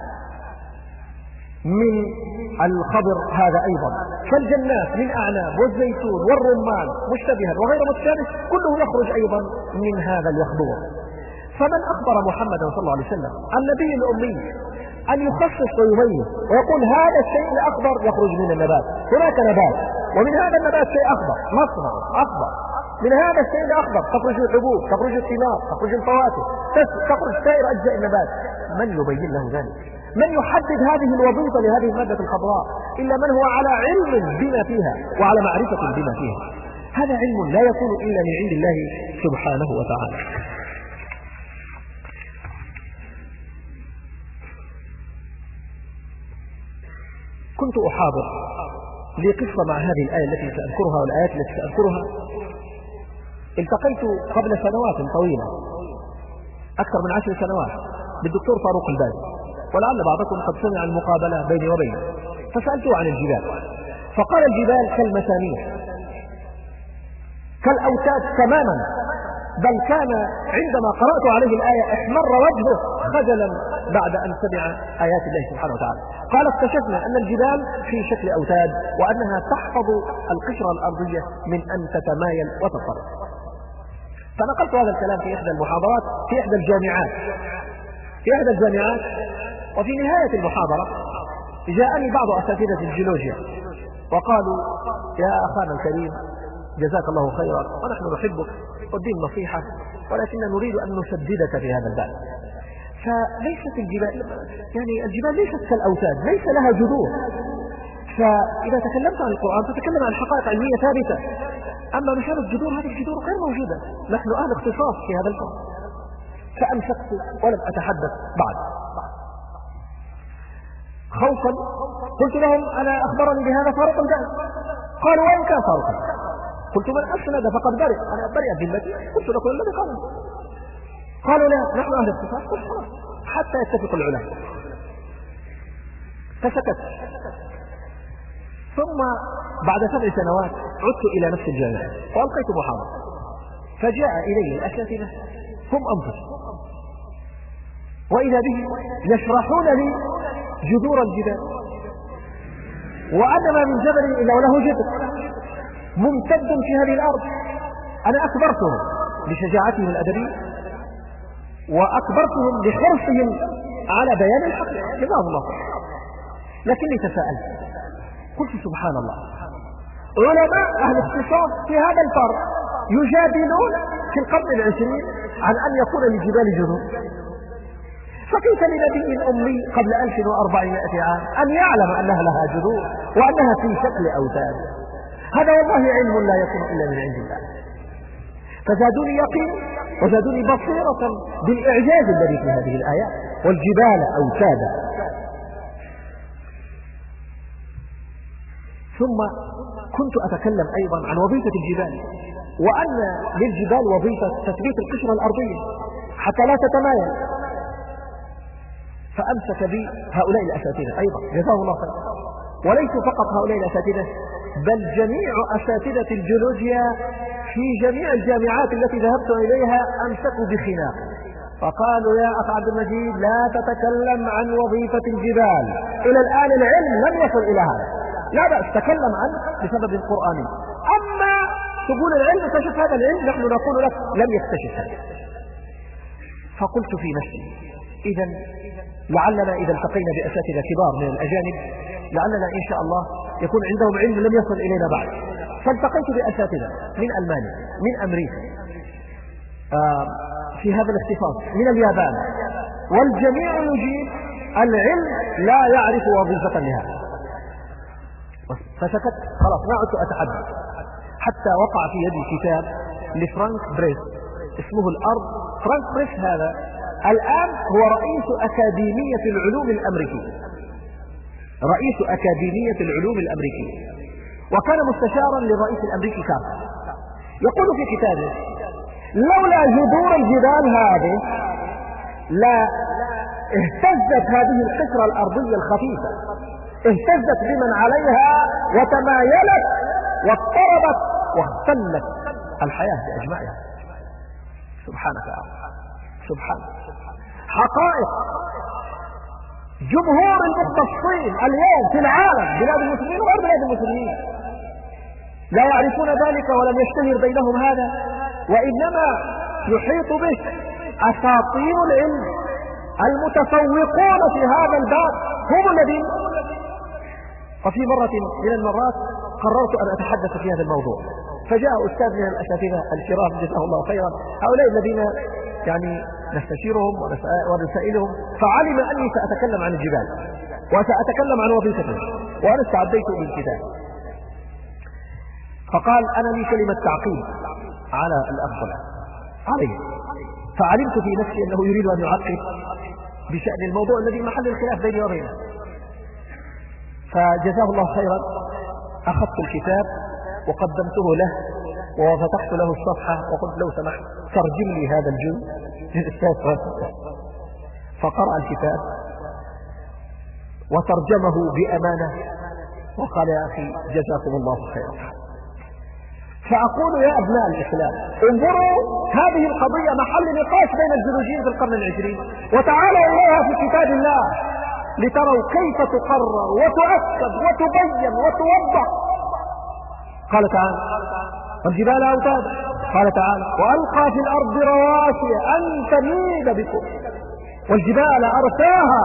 من الخضر هذا أيضا. فالجنات من أعناب والزيتون والرمان مشتبها وغير متشابه كله يخرج أيضا من هذا اليخبور. فمن أخبر محمد صلى الله عليه وسلم النبي الأمي أن يخصص ويميز ويقول هذا الشيء الأخضر يخرج من النبات، هناك نبات ومن هذا النبات شيء أخضر مصنع أخضر، من هذا الشيء الأخضر تخرج الحبوب تخرج الثمار تخرج الفواكه تخرج سائر أجزاء النبات. من يبين له ذلك؟ من يحدد هذه الوظيفة لهذه المادة الخضراء إلا من هو على علم بما فيها وعلى معرفة بما فيها. هذا علم لا يكون إلا من عند الله سبحانه وتعالى. كنت أحاضر لقصة مع هذه الآية التي سأذكرها والآيات التي سأذكرها. التقيت قبل سنوات طويلة أكثر من عشر سنوات بالدكتور فاروق البازي، ولعل بعضكم قد سمع المقابلة بيني وبينه. فسألته عن الجبال فقال الجبال كالمسامير كالأوتاد تماما، بل كان عندما قرأت عليه الآية احمر وجهه خجلا بعد أن سمع آيات الله سبحانه وتعالى. قال اكتشفنا أن الجبال في شكل أوتاد وأنها تحفظ القشرة الأرضية من أن تتمايل وتضطرب. فنقلت هذا الكلام في إحدى المحاضرات في إحدى الجامعات في إحدى الجامعات وفي نهاية المحاضرة جاءني بعض أساتذة الجيولوجيا وقالوا: يا أخانا الكريم جزاك الله خيرا ونحن نحبك والدين نصيحة، ولكن نريد أن نسددك في هذا الباب. فليست الجبال يعني الجبال ليست كالأوتاد، ليس لها جذور، فإذا تكلمت عن القرآن تتكلم عن حقائق علمية ثابتة، أما مسألة الجذور هذه الجذور غير موجودة، نحن أهل اختصاص في هذا الفن. فأمسكت ولم أتحدث بعد خوفا. قلت لهم: أنا أخبرني بهذا فاروق الدين. قالوا: وين كان فاروق؟ قلت: من أسند فقد برئ، أنا برئ ذمتي. قلت لكم الذي قال. قالوا: لا، نحن أهل اختصاص. قلت: خلاص حتى يتفق العلماء. فسكت. ثم بعد سبع سنوات عدت إلى نفس الجامعة وألقيت محاضرة، فجاء إلي الأساتذة هم أنفسهم وإذا به يشرحون لي جذور الجبال، وأن ما من جبل إلا وله جذر ممتد في هذه الأرض. أنا أكبرتهم لشجاعتهم الأدبية وأكبرتهم لحرصهم على بيان الحق، جزاهم الله خير. لكني تساءلت قلت: سبحان الله، علماء أهل اختصاص في هذا الفرق يجادلون في القرن العشرين عن أن يكون للجبال جذور، فكيف لنبي أمي قبل ألف وأربعمائة عام أن يعلم أنها لها جذور وأنها في شكل أوتاد؟ هذا والله علم لا يكون إلا من عند الله. فزادوني يقين وزادوني بصيرة بالإعجاز الذي في هذه الآيات: والجبال أوتادا. ثم كنت أتكلم أيضا عن وظيفة الجبال، وأن للجبال وظيفة تثبيت القشرة الأرضية حتى لا تتمايل. فأمسك بي هؤلاء الأساتذة أيضا جزاهم الله خير، وليسوا فقط هؤلاء الأساتذة بل جميع أساتذة الجيولوجيا في جميع الجامعات التي ذهبت إليها أمسكوا بخناق فقالوا: يا أخ عبد المجيد لا تتكلم عن وظيفة الجبال، إلى الآن العلم لم يصل إلى هذا، لا بأس تكلم عنه بسبب قرآني، أما تقول العلم اكتشف هذا العلم، نحن نقول لك لم يكتشف هذا. فقلت في نفسي: إذا لعلنا إذا التقينا بأساتذة كبار من الأجانب لعلنا إن شاء الله يكون عندهم علم لم يصل إلينا بعد. فالتقيت بأساتذة من ألمانيا، من أمريكا، آه في هذا الاختصاص، من اليابان، والجميع يجيب العلم لا يعرف وظيفة لهذا. فسكت خلاص ما عدت أتحدث، حتى وقع في يدي كتاب لفرانك بريس اسمه الأرض. فرانك بريس هذا الآن هو رئيس أكاديمية العلوم الأمريكية، رئيس أكاديمية العلوم الأمريكية، وكان مستشارا للرئيس الأمريكي كارتر. يقول في كتابه: لولا جذور الجبال هذه لا اهتزت هذه القشرة الأرضية الخفيفة، اهتزت بمن عليها وتمايلت واضطربت واختلت الحياة بأجمعها. سبحانك يا رب، سبحانك. حقائق جمهور المختصين اليوم في العالم، بلاد المسلمين وغير بلاد المسلمين، لا يعرفون ذلك ولم يشتهر بينهم هذا، وإنما يحيط به أساطين العلم المتفوقون في هذا الباب هم الذين. وفي مرة من المرات قررت أن أتحدث في هذا الموضوع، فجاء أستاذ من الأساتذة الكرام جزاه الله خيرا، هؤلاء الذين يعني نستشيرهم ونسائلهم، فعلم أني سأتكلم عن الجبال وسأتكلم عن وظيفتها، وأنا استعديت بالكتاب. فقال: أنا لي كلمة تعقيب على الأفضل عليه. فعلمت في نفسي أنه يريد أن يعقب بشأن الموضوع الذي محل الخلاف بيني وبينه. فجزاه الله خيرا أخذت الكتاب وقدمته له وفتحت له الصفحة وقلت: لو سمحت ترجم لي هذا الجزء للأستاذ. فقرأ الكتاب وترجمه بأمانة وقال: يا أخي جزاكم الله خيرا. فأقول يا أبناء الإسلام، انظروا هذه القضية محل نقاش بين الجيولوجيين في القرن العشرين، وتعالوا إليها في كتاب الله لتروا كيف تقرر وتؤكد وتبين وتوضح. قال تعالى: والجبال أوتادا قال تعالى وألقى في الأرض رواسي أن تميد بكم والجبال أرساها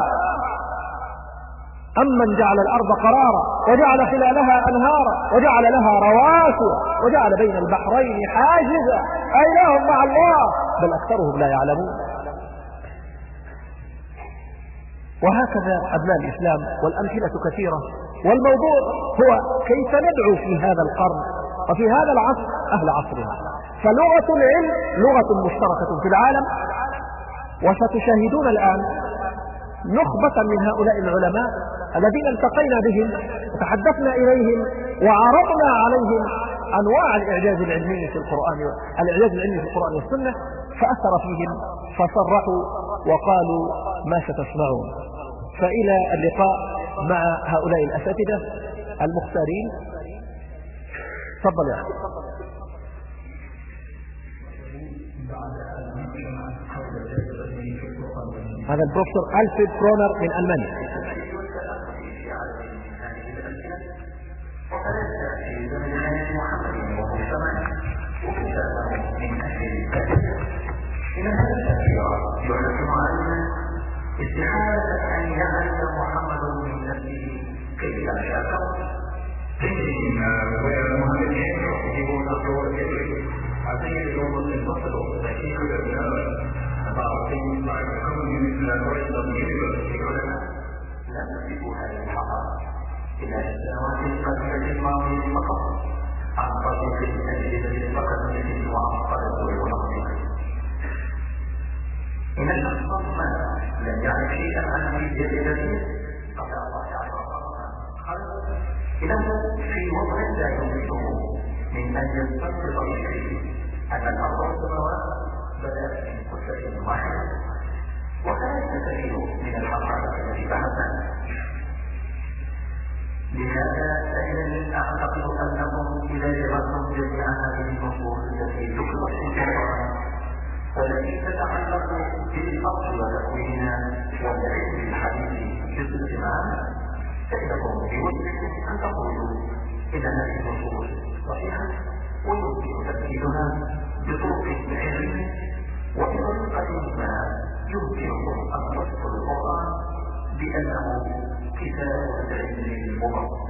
أمن جعل الأرض قرارا وجعل خلالها أنهارا وجعل لها رواسي وجعل بين البحرين حاجزا أإله مع الله بل أكثرهم لا يعلمون. وهكذا أبناء الإسلام والأمثلة كثيرة، والموضوع هو كيف ندعو في هذا القرن وفي هذا العصر أهل عصرنا. فلغة العلم لغة مشتركة في العالم، وستشاهدون الآن نخبة من هؤلاء العلماء الذين التقينا بهم وتحدثنا إليهم وعرضنا عليهم أنواع الإعجاز العلمي في القرآن الإعجاز العلمي في القرآن والسنة، فأثر فيهم فصرحوا وقالوا ما ستسمعون. فإلى اللقاء مع هؤلاء الأساتذة المختارين. تفضل يا أخي. هذا البروفيسور ألفريد برونر من ألمانيا. استحالة أن يعرف محمد من نفسه كيف شاكر where Muhammad came from. He was a pro history. I think it is almost impossible that he could have known about things like the coordinates of the universe. He could have لا نملك هذه الحقائق إلى السنوات القليلة الماضية فقط عن طريق الأجهزة الفقدية وعقارة والمنطق. إن الشخص ما لم يعرف شيئا عن الفيزياء الذاتية قبل الله عشر قرنا إنه في وضع لا يمكنه من أن يستنبط الشيء أن الأرض والسماوات بدأت من كتلة واحدة وكانت تستفيد من الحقائق التي فهمناها. لهذا فإنني أعتقد أنهم إذا جمعتم جميع هذه النصوص التي ذكرت في القرآن والتي تتعلق بالأرض وتكوينها والعلم الحديث جزء معنا، فإنهم بوجهكم أن تقولوا إن هذه النصوص صحيحة ويمكن تأكيدها بطرق علمية وبطريقة ما يمكنكم أن تصفوا القرآن بأنه كتاب علمي مبارك.